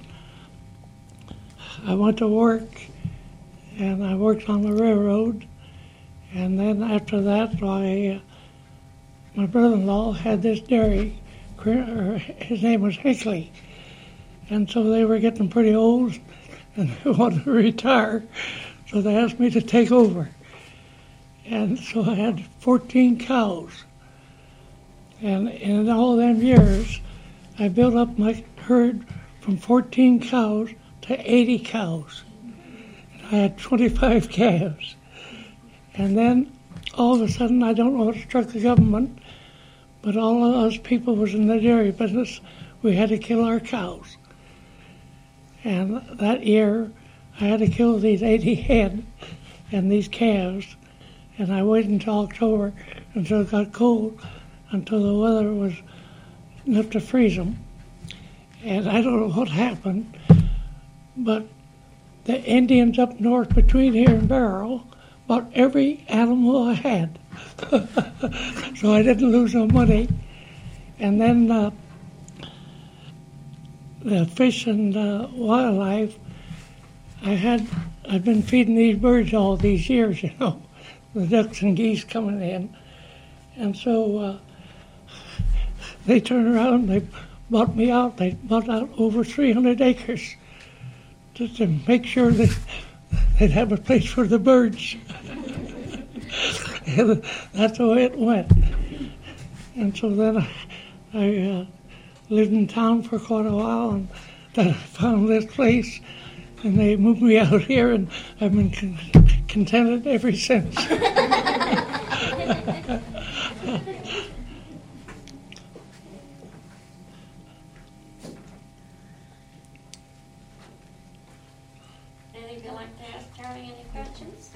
Speaker 4: I went to work, and I worked on the railroad. And then after that, my brother-in-law had this dairy. His name was Hinckley. And so they were getting pretty old, and they wanted to retire. So they asked me to take over. And so I had 14 cows. And in all them years, I built up my herd from 14 cows to 80 cows. And I had 25 calves. And then all of a sudden, I don't know what struck the government, but all of us people was in the dairy business. We had to kill our cows. And that year, I had to kill these 80 head and these calves. And I waited until October, until it got cold, until the weather was enough to freeze them. And I don't know what happened, but the Indians up north between here and Barrow bought every animal I had. So I didn't lose no money. And then the fish and wildlife, I've been feeding these birds all these years, you know, the ducks and geese coming in. And so they turned around, they bought me out. They bought out over 300 acres just to make sure that they'd have a place for the birds. And that's the way it went. And so then I lived in town for quite a while, and then I found this place, and they moved me out here, and I've been contented ever since.
Speaker 1: Any of you like to ask Charlie any questions?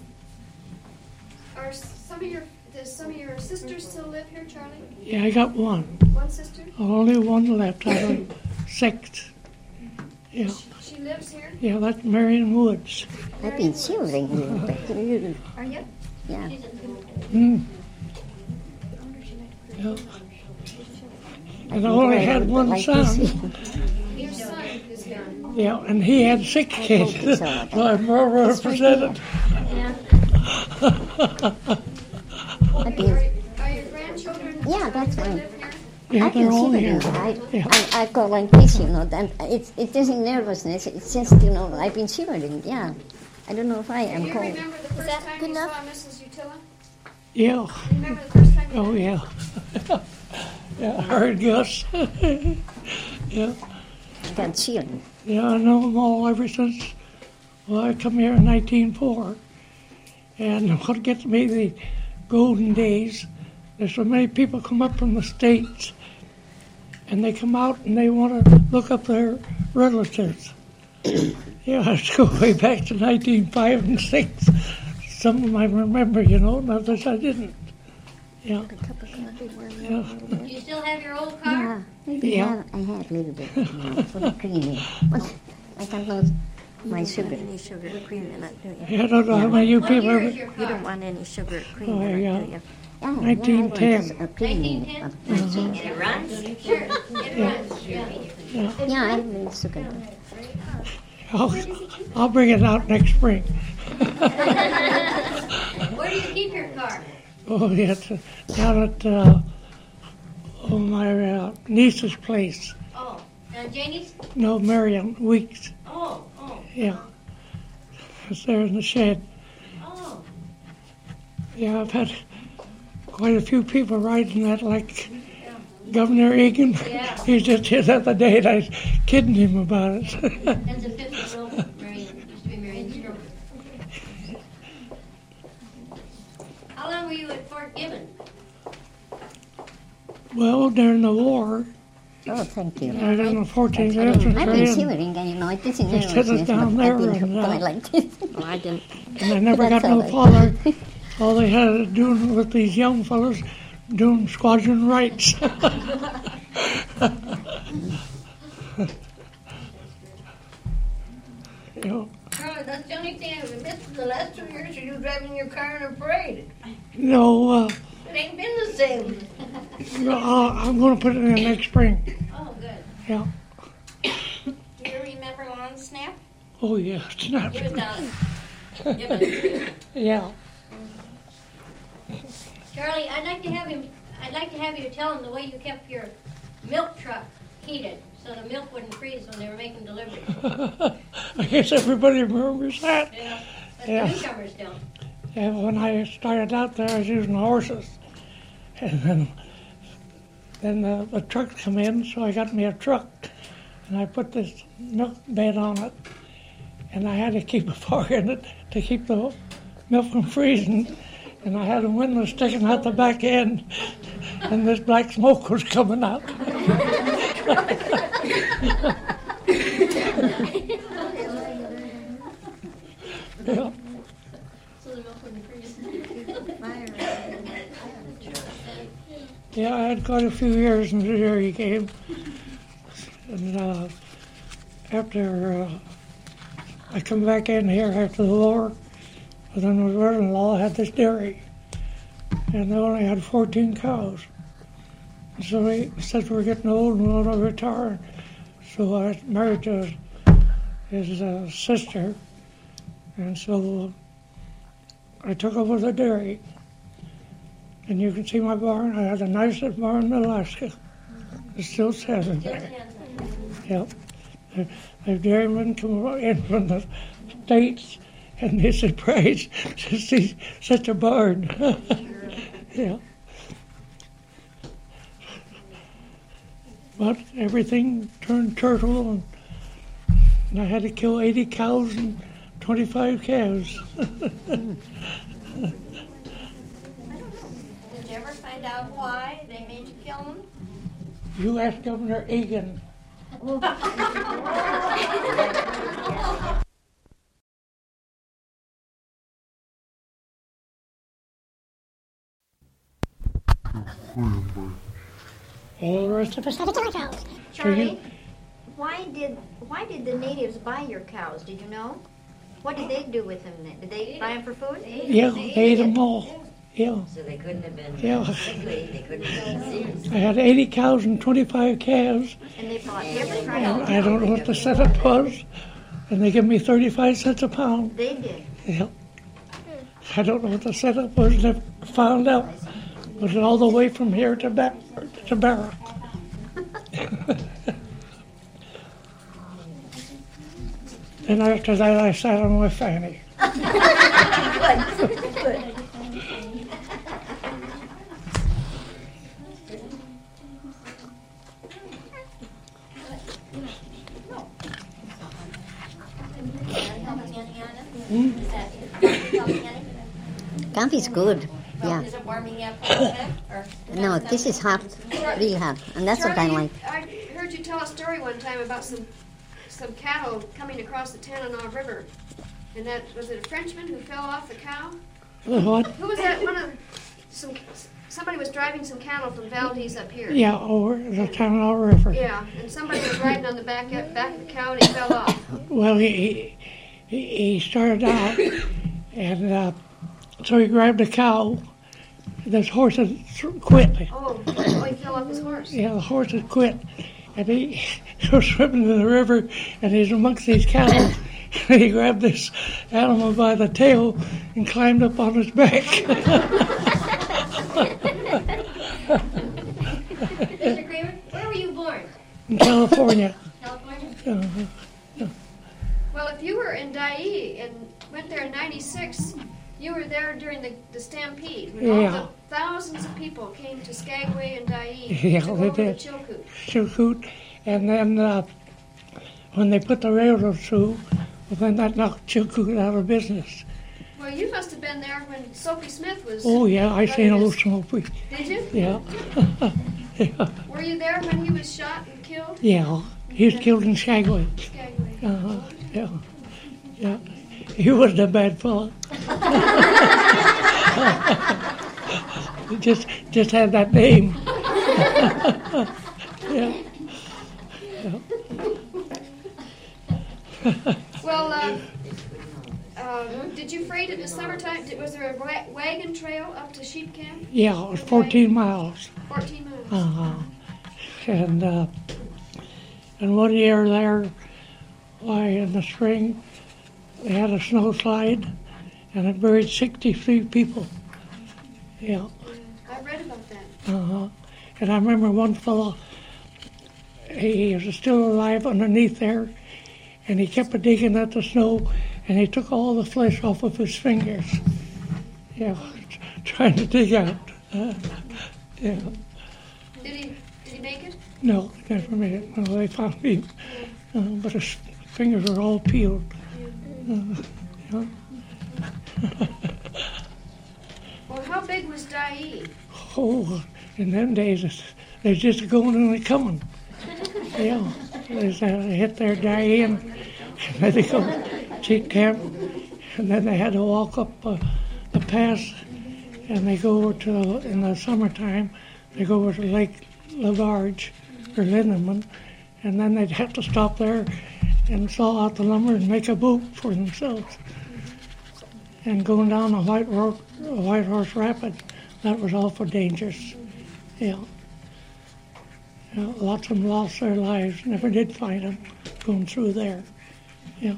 Speaker 3: Does some of your sisters still live here, Charlie?
Speaker 4: Yeah, I got one.
Speaker 3: One sister?
Speaker 4: Only one left out of 6. Yeah.
Speaker 3: She lives here?
Speaker 4: Yeah, that's Marion Woods.
Speaker 2: I've been shivering here.
Speaker 3: Are you?
Speaker 2: Yeah.
Speaker 4: Mm. Yeah. And I only had one son.
Speaker 3: Your son is here.
Speaker 4: Yeah, and he had 6 kids. So I'm more represented.
Speaker 5: Yeah.
Speaker 2: I've been,
Speaker 3: Are your grandchildren?
Speaker 2: Yeah, that's
Speaker 3: they
Speaker 2: right.
Speaker 3: live here?
Speaker 4: Yeah,
Speaker 2: I
Speaker 4: they're
Speaker 2: can
Speaker 4: all
Speaker 2: see
Speaker 4: here.
Speaker 2: it. I go like this, you know. Then it isn't nervousness. It's just, you know, I've been shivering. Yeah, I don't know if I
Speaker 3: Do
Speaker 2: am
Speaker 3: you
Speaker 2: cold.
Speaker 3: remember the first
Speaker 5: that
Speaker 3: time
Speaker 5: good
Speaker 3: you
Speaker 5: enough?
Speaker 3: saw Mrs. Utila?
Speaker 4: Yeah.
Speaker 3: Do you remember the first time you
Speaker 4: Oh,
Speaker 3: met her?
Speaker 4: yeah. Yeah, I heard Gus. Yeah.
Speaker 2: I got chilling.
Speaker 4: Yeah, I know them all ever since, well, I come here in 1904. And what gets me the golden days, there's so many people come up from the States, and they come out and they want to look up their relatives. Yeah, I just go way back to 1905 and 6. Some of them I remember, you know, and others I didn't. Yeah. Yeah.
Speaker 1: Do you still have your old car?
Speaker 2: Yeah, maybe
Speaker 4: Yeah.
Speaker 2: I have a little bit, you know, for the creamy. But I don't know my sugar.
Speaker 5: Any sugar or cream in it, do you?
Speaker 4: I don't know how many you
Speaker 1: What
Speaker 4: people
Speaker 1: year
Speaker 4: ever.
Speaker 1: is your
Speaker 5: You
Speaker 1: car?
Speaker 5: don't want any sugar or cream
Speaker 4: Oh,
Speaker 5: in it,
Speaker 4: yeah.
Speaker 5: do you?
Speaker 2: Yeah,
Speaker 4: 1910.
Speaker 2: Yeah, a creamy.
Speaker 1: 1910? It runs? Sure, it runs, yeah.
Speaker 2: Yeah, I have a little sugar.
Speaker 4: I'll bring it out next spring.
Speaker 1: Where do you keep your car?
Speaker 4: Oh, yeah, it's down at my niece's place.
Speaker 1: Oh, Janie's?
Speaker 4: No, Marion Weeks.
Speaker 1: Oh,
Speaker 4: Yeah. It's there in the shed.
Speaker 1: oh.
Speaker 4: Yeah, I've had quite a few people riding that, like Governor Egan.
Speaker 1: Yeah.
Speaker 4: He was just here the other day, and I was kidding him about it.
Speaker 1: That's a 50 Marion, used to be Marion's girl.
Speaker 4: Well, during the war,
Speaker 2: Oh, thank you.
Speaker 4: I was in the 14th
Speaker 2: I've been
Speaker 4: Infantry, and
Speaker 2: shivering, and you know, it isn't
Speaker 4: They sit us down there
Speaker 2: I've been
Speaker 4: and,
Speaker 2: going like this.
Speaker 5: Oh, I didn't.
Speaker 4: I never got
Speaker 2: That's
Speaker 4: no
Speaker 2: all right.
Speaker 4: father. All they had to do with these young fellas doing squadron rights. You know,
Speaker 6: Charlie, that's the only thing I've missed for the last 2 years are you driving your car in a parade.
Speaker 4: no,
Speaker 6: It ain't been the same.
Speaker 4: I'm going to put it in next spring.
Speaker 6: Oh, good.
Speaker 4: Yeah.
Speaker 6: Do you remember Lon Snap?
Speaker 4: Oh, yeah. It's not.
Speaker 6: He was down. Give it.
Speaker 4: Yeah.
Speaker 6: Charlie, I'd like to have you tell him the way you kept your milk truck heated so the milk wouldn't freeze when they were making deliveries.
Speaker 4: I guess everybody remembers that.
Speaker 6: Yeah. But
Speaker 4: Yeah.
Speaker 6: the newcomers don't.
Speaker 4: And when I started out there, I was using horses. And then the trucks come in, so I got me a truck. And I put this milk bed on it. And I had to keep a fire in it to keep the milk from freezing. And I had a window sticking out the back end. And this black smoke was coming out. Yeah.
Speaker 6: So the milk wouldn't freeze.
Speaker 4: Yeah, I had quite a few years in the dairy game. And after I come back in here after the war, but then my brother-in-law had this dairy, and they only had 14 cows. So he said we're getting old and we want to retire. So I was married to his sister, and so I took over the dairy. And you can see my barn. I had the nicest barn in Alaska. It still says it there. Yep. The dairymen come in from the States, and they're surprised to see such a barn. Yeah. But everything turned turtle, and I had to kill 80 cows and 25 calves.
Speaker 6: Did you ever find out why they made you kill them?
Speaker 4: You ask Governor Egan. All the rest of us have cows.
Speaker 5: Charlie, why did the natives buy your cows? Did you know? What did they do with them then? Did they buy them for food?
Speaker 4: Yeah, they ate them all. Yeah.
Speaker 7: So they couldn't have been
Speaker 4: Yeah.
Speaker 7: sickly, they couldn't have been diseased.
Speaker 4: I had 80 cows and 25 calves,
Speaker 5: And they bought different
Speaker 4: and
Speaker 5: cows.
Speaker 4: I don't know what the setup was, and they give me 35 cents a pound.
Speaker 5: They did.
Speaker 4: Yeah. I don't know what the setup was, never found out. But all the way from here to Barra. And after that, I sat on my fanny.
Speaker 2: Coffee's good. Yeah.
Speaker 6: Is it warming up a little bit? Or
Speaker 2: No, this is hot, real hot, and that's what I
Speaker 3: Charlie,
Speaker 2: like.
Speaker 3: I heard you tell a story one time about some cattle coming across the Tanana River. And that, was it a Frenchman who fell off the cow?
Speaker 4: What?
Speaker 3: Who was that? Somebody was driving some cattle from Valdez up here.
Speaker 4: Yeah, over the Tanana River.
Speaker 3: Yeah, and somebody was riding on the back of the cow and he fell off.
Speaker 4: Well, he started out, and so he grabbed a cow. This horse had quit.
Speaker 3: Oh, he fell off his horse.
Speaker 4: Yeah, the horse had quit. And he was swimming in the river, and he's amongst these cattle. And he grabbed this animal by the tail and climbed up on his back.
Speaker 6: Mr. Kramer, where were you born?
Speaker 4: In California.
Speaker 6: California?
Speaker 3: Well, if you were in Dyea and went there in '96, you were there during the Stampede, when all
Speaker 4: Yeah.
Speaker 3: the thousands of people came to Skagway and Dyea
Speaker 4: Yeah,
Speaker 3: to go
Speaker 4: they
Speaker 3: over to
Speaker 4: did.
Speaker 3: Chilkoot.
Speaker 4: Chilkoot. And then when they put the railroad through, well, then that knocked Chilkoot out of business.
Speaker 3: Well, you must have been there when Soapy Smith was.
Speaker 4: Oh, yeah, I seen
Speaker 3: running
Speaker 4: old
Speaker 3: his-
Speaker 4: Smoky.
Speaker 3: Did you?
Speaker 4: Yeah.
Speaker 3: Were you there when he was shot and killed?
Speaker 4: Yeah, he was killed in Skagway.
Speaker 3: Skagway.
Speaker 4: Yeah, yeah. He wasn't a bad fellow. He just had that name. Yeah.
Speaker 3: Well, did you freight in the summertime? Was there a wagon trail up to Sheep Camp?
Speaker 4: Yeah, it was 14 miles.
Speaker 3: 14 miles.
Speaker 4: And one year there, why, in the spring, they had a snowslide, and it buried 63 people. Yeah.
Speaker 3: I read about that.
Speaker 4: And I remember one fellow, he was still alive underneath there, and he kept digging at the snow, and he took all the flesh off of his fingers. Yeah, trying to dig out. Yeah.
Speaker 3: Did he make it?
Speaker 4: No, never made it. No, they found him, but his fingers were all peeled. Yeah.
Speaker 3: Well, how big was Dyea?
Speaker 4: Oh, in them days, they're just going and they coming. Yeah, they hit their Dyea and then they go Sheep Camp, and then they had to walk up the pass, and they go over to, in the summertime, they go over to Lake Labarge, or Lindeman, and then they'd have to stop there and saw out the lumber and make a boat for themselves. And going down the White Horse Rapid, that was awful dangerous. Yeah. Lots of them lost their lives, never did find them going through there. Yeah.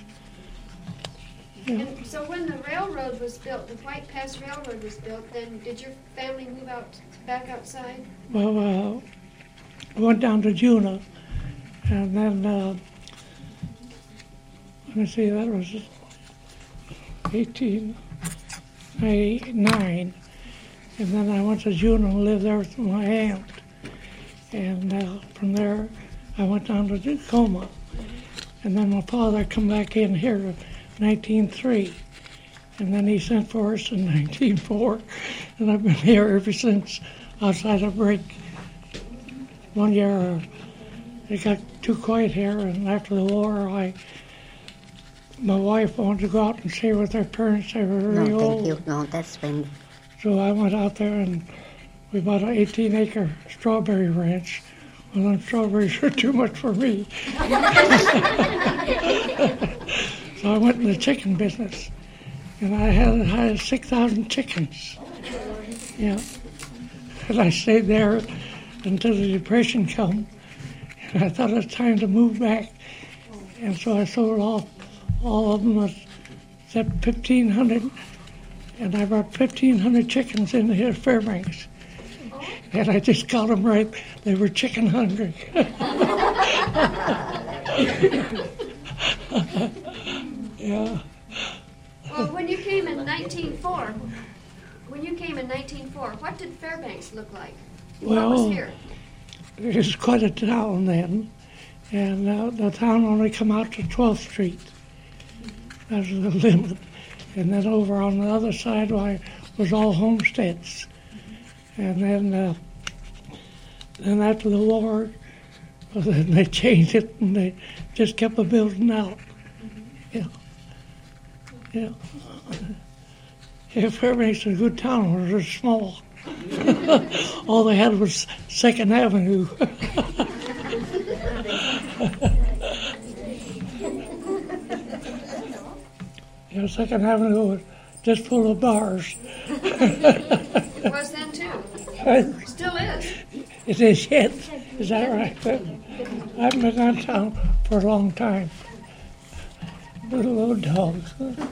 Speaker 3: And so when the railroad was built, the White Pass Railroad was built, then did your family move back outside?
Speaker 4: Well, I went down to Juna, and then, let me see, that was 1899, and then I went to Juna and lived there with my aunt, and from there I went down to Tacoma, and then my father come back in here in 1903, and then he sent for us in 1904, and I've been here ever since, outside of break. One year it got too quiet here, and after the war my wife wanted to go out and stay with her parents. They were very
Speaker 2: No,
Speaker 4: old.
Speaker 2: thank you. No, that's fine.
Speaker 4: So I went out there and we bought an 18-acre strawberry ranch. Well, them strawberries were too much for me. So I went in the chicken business, and I had 6,000 chickens. Yeah, and I stayed there until the Depression come, and I thought it was time to move back, and so I sold off all of them except 1,500, and I brought 1,500 chickens into here at Fairbanks, and I just got them right. They were chicken hungry. Yeah.
Speaker 3: Well, when you came in 1904, what did Fairbanks look like? What was here?
Speaker 4: It was quite a town then, and the town only come out to 12th Street. That was the limit. And then over on the other side was all homesteads. And then after the war, then they changed it and they just kept the building out. Yeah. Yeah. Yeah, Fairbanks was a good town. It was small. All they had was 2nd Avenue. You know, 2nd Avenue was just full of bars.
Speaker 3: It was then too. Still is.
Speaker 4: It is yet. Is that right? I haven't been downtown for a long time. Little old dogs.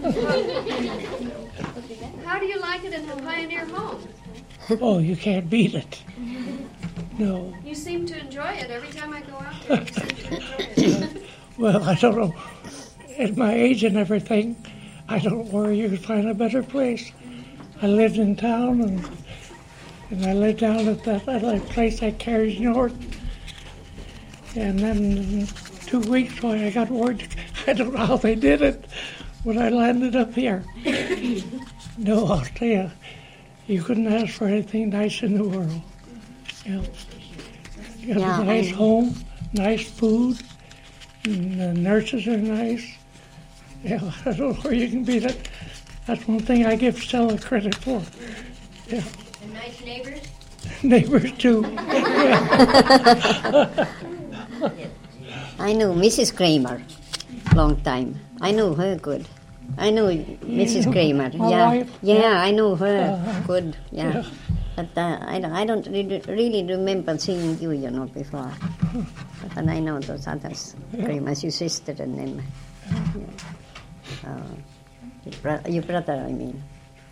Speaker 3: How do you like it in the Pioneer home?
Speaker 4: Oh, you can't beat it. No.
Speaker 3: You seem to enjoy it every time I go out there. You seem to enjoy it.
Speaker 4: Well, I don't know. At my age and everything, I don't know where you could find a better place. I lived in town, and I lived down at that other place that carries north. And then in 2 weeks, I got word. I don't know how they did it, but I landed up here. No, I'll tell you, you couldn't ask for anything nice in the world. Yeah. You got
Speaker 2: Yeah,
Speaker 4: a nice
Speaker 2: I-
Speaker 4: home, nice food, and the nurses are nice. Yeah, I don't know where you can beat it. That's one thing I give Stella credit for. Yeah,
Speaker 6: And nice neighbors.
Speaker 4: neighbors too.
Speaker 2: I knew Mrs. Kramer long time. I knew her good. I knew Mrs. Kramer.
Speaker 4: my
Speaker 2: Yeah,
Speaker 4: wife?
Speaker 2: yeah, I knew her
Speaker 4: Uh-huh.
Speaker 2: good. Yeah,
Speaker 4: Yeah.
Speaker 2: but I don't really remember seeing you, before. But I know those others, Kramer's your sister and them. Yeah. Your brother, I mean.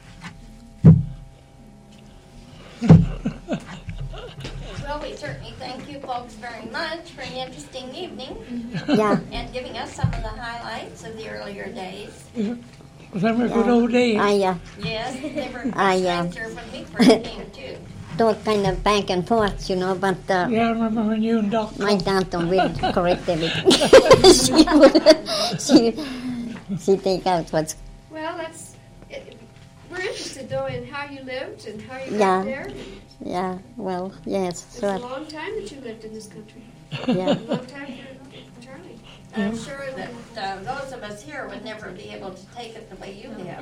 Speaker 8: Well, we certainly thank you folks very much for an interesting evening
Speaker 2: Yeah.
Speaker 8: and giving us some of the highlights of the earlier days.
Speaker 4: Well, them were good old days.
Speaker 2: I
Speaker 8: Yes, they were
Speaker 2: I,
Speaker 8: nicer when we first came too.
Speaker 2: talk kind of back and forth, but
Speaker 4: Yeah, I remember when you and Doc
Speaker 2: my
Speaker 4: talked.
Speaker 2: tante will correct everything. she take out what's
Speaker 3: Well, that's. We're interested though in how you lived and how you
Speaker 2: Yeah.
Speaker 3: got there.
Speaker 2: yeah. Well, yes,
Speaker 3: It's a
Speaker 2: sure.
Speaker 3: long time that you lived in this country.
Speaker 2: Yeah.
Speaker 3: A long time for Charlie.
Speaker 8: I'm sure that those of us here would never be able to take it the way you have.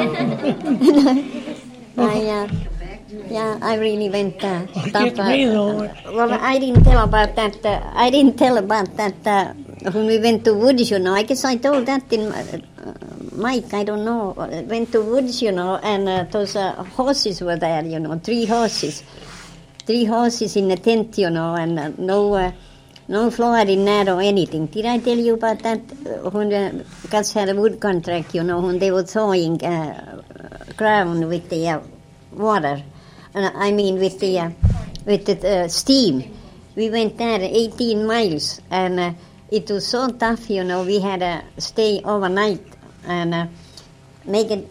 Speaker 2: I really went
Speaker 4: Get me though.
Speaker 2: well, I didn't tell about that. I didn't tell about that when we went to woods. I guess I told that in Mike. I don't know. Went to woods, and those horses were there. 3 horses, 3 horses in a tent. And no floor in there or anything. Did I tell you about that? When the guys had a wood contract, when they were sawing ground with the water. I mean with the steam. We went there 18 miles, and it was so tough, we had to stay overnight and make a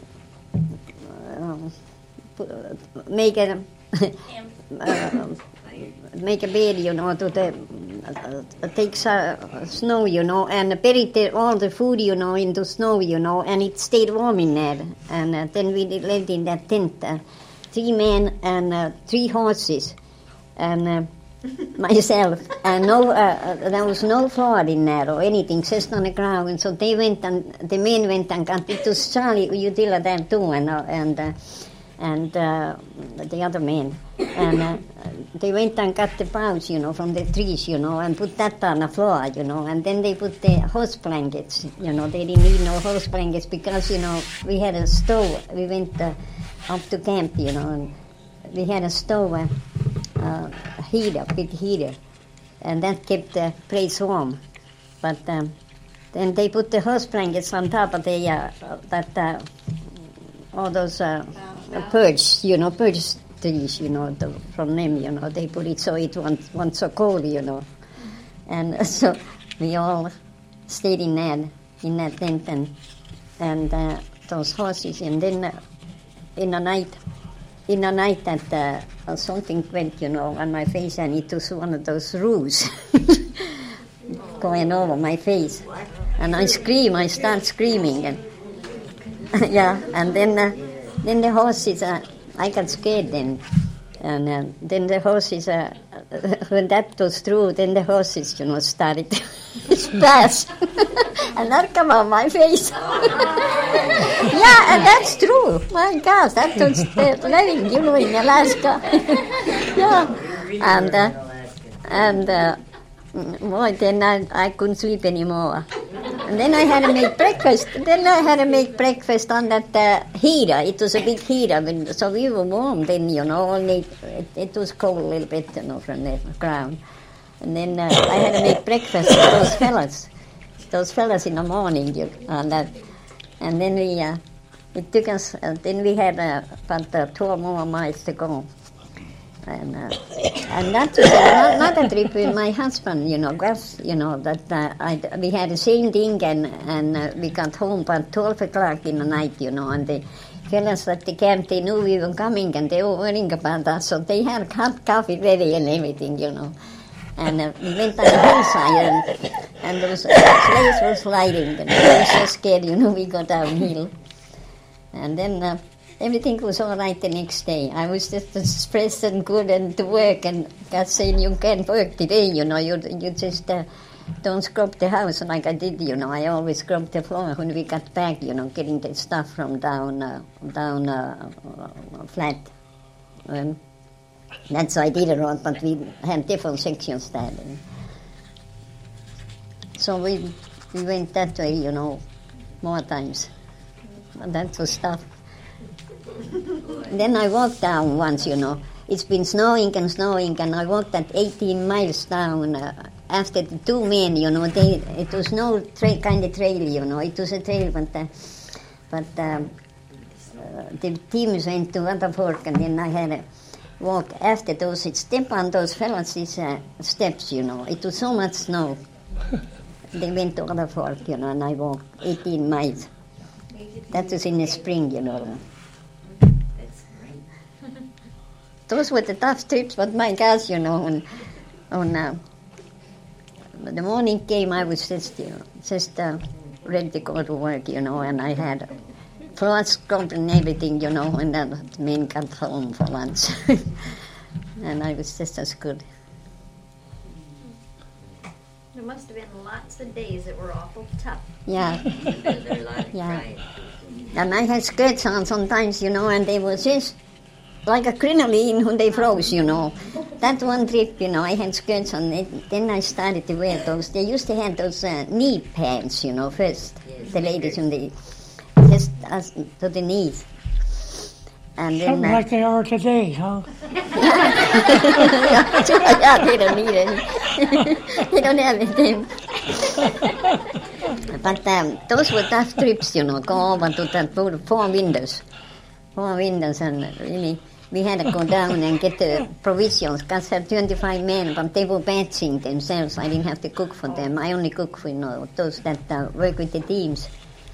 Speaker 2: make a bed, to take snow, and bury all the food, into snow, and it stayed warm in there. And then we lived in that tent, 3 men and 3 horses, and myself. And there was no floor in there or anything, just on the ground. And so the men went and got it. Was Charlie Udilla there too, and the other men. And they went and got the boughs, from the trees, and put that on the floor, and then they put the horse blankets, they didn't need no horse blankets because, we had a stove. We went up to camp, and we had a stove, big heater, and that kept the place warm. But then they put the horse blankets on top of the, all those birch, birch trees, from them, they put it so it wasn't so cold, And so we all stayed in that tent and those horses. And then in the night that something went, on my face, and it was one of those roos going over my face. And I start screaming. And yeah, and then the horses, I got scared then. And then the horses, when that was through, then the horses, started to splash. And that come on my face. Yeah, and that's true. My gosh, that was living, in Alaska. Yeah. And boy, then I couldn't sleep anymore. And then I had to make breakfast. On that heater. It was a big heater, so we were warm then, only it was cold a little bit, from the ground. And then I had to make breakfast for those fellas in the morning, and then it took us, then we had about 12 more miles to go. And that was another trip with my husband, Gus, that we had the same thing, and we got home about 12 o'clock in the night, and the fellas at the camp, they knew we were coming, and they were worrying about us, so they had hot coffee ready and everything, And we went on the hillside, and the place was lighting, and we were so scared, we got downhill. And then everything was all right the next day. I was just stressed and good and to work, and God said, you can't work today, you know, you just don't scrub the house like I did, you know. I always scrubbed the floor when we got back, you know, getting the stuff from down flat. That's what I did a lot, but we had different sections there. So we went that way, you know, more times. But that was tough. Then I walked down once, you know. It's been snowing, and I walked that 18 miles down after the two men, you know. It was no kind of trail, you know. It was a trail, but the teams went to Waterford, and then I had to walk after those. Step on those fellas' steps, you know. It was so much snow. They went to Waterford, you know, and I walked 18 miles. That was in the spring, you know. Those were the tough trips, but my gosh, you know, when the morning came, I was just ready to go to work, you know, and I had floors scrubbed and everything, you know, when the men got home for lunch. And I was just as good.
Speaker 5: There must have been lots of days that were awful tough.
Speaker 2: Yeah.
Speaker 7: There are a lot of
Speaker 2: Yeah.
Speaker 7: crying.
Speaker 2: And I had skirts on sometimes, you know, and they were just like a crinoline when they froze, you know. That one trip, you know, I had skirts on it. Then I started to wear those. They used to have those knee pants, you know, first.
Speaker 7: Yes,
Speaker 2: the ladies in the, just as to the knees. And then,
Speaker 4: Something like they are today, huh?
Speaker 2: yeah, they don't need any. They don't have anything. But those were tough trips, you know, go over to that four windows, and really we had to go down and get the provisions. God had 25 men, but they were batching themselves. I didn't have to cook for them. I only cook for, you know, those that work with the teams.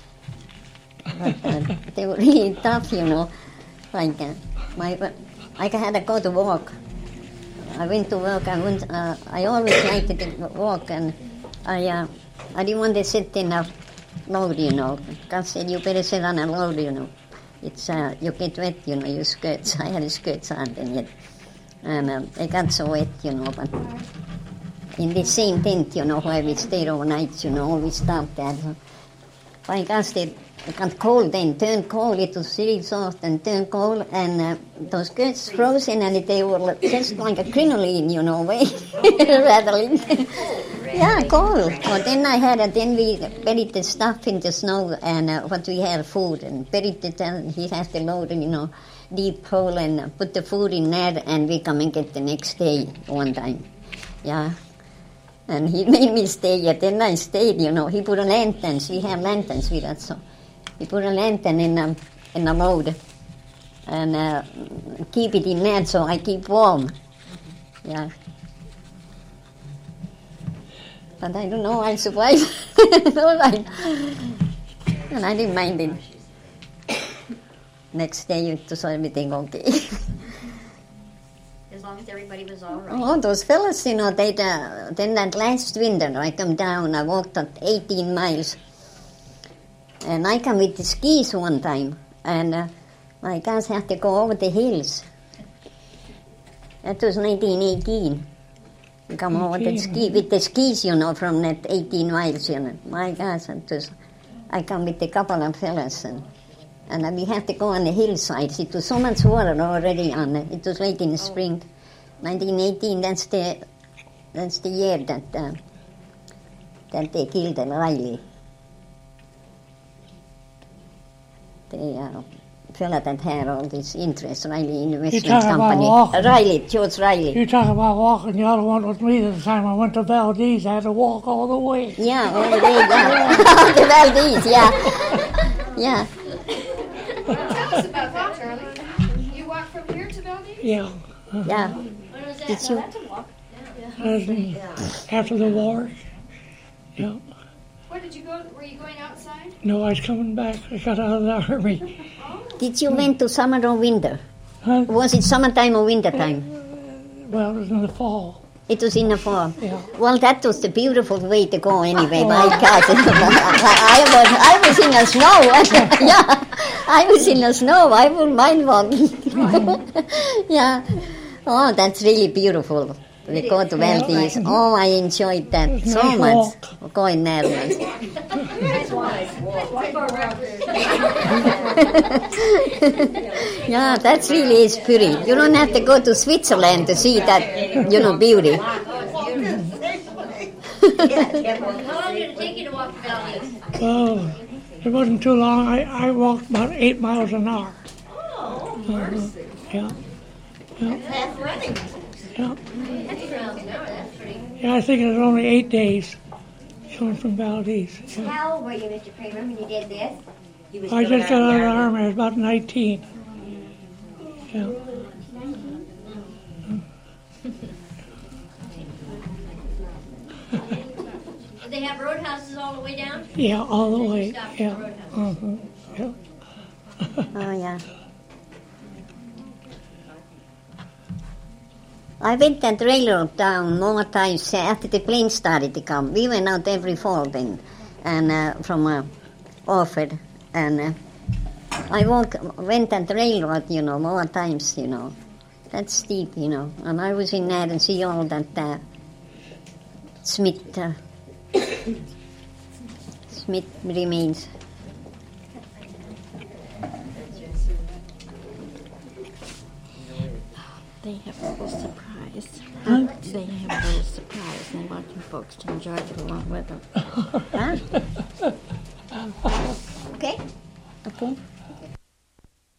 Speaker 2: But they were really tough, you know. Like I had to go to work. I went to work. I always liked to walk, and I didn't want to sit in a load, you know. God said, you better sit on a load, you know. It's you get wet, you know, your skirts. I had skirts on then yet. And they got so wet, you know, but in the same tent, you know, where we stayed overnight, you know, we stopped there. So, by gosh, it got cold then, turned cold. It was really soft and turned cold, and those skirts frozen, and they were just like a crinoline, you know, way rattling. Yeah, cold. So then we buried the stuff in the snow, and what we had, food, and buried it, and he has to load, you know, deep hole, and put the food in there, and we come and get the next day one time. Yeah. And he made me stay, yet then I stayed, you know. He put a lanterns, we have lanterns with us, so he put a lantern in a load, and keep it in there so I keep warm. Yeah. But I don't know, I survived. All right. And I didn't mind it. Next day it was everything okay.
Speaker 5: As long as everybody was all right.
Speaker 2: Oh, those fellas, you know, then that last winter I come down, I walked 18 miles. And I come with the skis one time, and my guys had to go over the hills. That was 1918. You come over with the skis, you know, from that 18 miles, you know. My gosh, I come with a couple of fellas, and we had to go on the hillsides. It was so much water already on it. It was late in the spring. 1918, that's the year that they killed Riley. The fella that had all this interest, Riley Investment Company. George Riley.
Speaker 4: You talk about walking. The other one was me the time I went to Valdez. I had to walk all the way.
Speaker 2: Yeah, all the way, yeah. To Valdez, yeah. Yeah.
Speaker 3: Tell us about that, Charlie. You walked from here to Valdez?
Speaker 4: Yeah.
Speaker 2: Yeah.
Speaker 6: When was that?
Speaker 2: Did you?
Speaker 6: That's a walk.
Speaker 4: After the war. Yeah.
Speaker 3: Where did you go? Were you going outside?
Speaker 4: No, I was coming back. I got out of the army.
Speaker 2: Did you went to summer or winter?
Speaker 4: Huh?
Speaker 2: Was it summertime or winter time?
Speaker 4: Well, it was in the fall.
Speaker 2: It was in the fall.
Speaker 4: Yeah.
Speaker 2: Well, that was the beautiful way to go anyway. My God, I was in the snow. Yeah. I was in the snow. I wouldn't mind walking. Yeah. Oh, that's really beautiful. We go to Valdez. Oh, I enjoyed that so
Speaker 4: Nice
Speaker 2: much.
Speaker 4: walk.
Speaker 2: Going there. Yeah, that really is pretty. You don't have to go to Switzerland to see that, beauty.
Speaker 6: How long did it take you to walk to Valdez?
Speaker 4: Oh, it wasn't too long. I walked about 8 miles an hour. Yeah.
Speaker 8: Half running.
Speaker 4: Yeah.
Speaker 6: That's around an hour. That's pretty.
Speaker 4: Yeah, I think it was only 8 days coming from Valdez. Yeah.
Speaker 5: How old were you, Mr. Kramer, when you did this?
Speaker 7: He was
Speaker 4: I
Speaker 7: coming
Speaker 4: just got out of the
Speaker 7: Army.
Speaker 4: Army. I was about 19. Yeah.
Speaker 6: Did they have roadhouses all the way down?
Speaker 4: Yeah, all the way.
Speaker 6: Stop at
Speaker 4: Yeah.
Speaker 6: the roadhouse.
Speaker 4: Yeah.
Speaker 2: Oh, yeah. I went that railroad down more times after the planes started to come. We went out every fall then, and from Orford, and I went that railroad, more times, That's steep, and I was in there and see all that Smith remains.
Speaker 9: They have a little surprise. They have a little surprise. They want you folks to enjoy it along with them.
Speaker 2: Huh? Okay. Okay.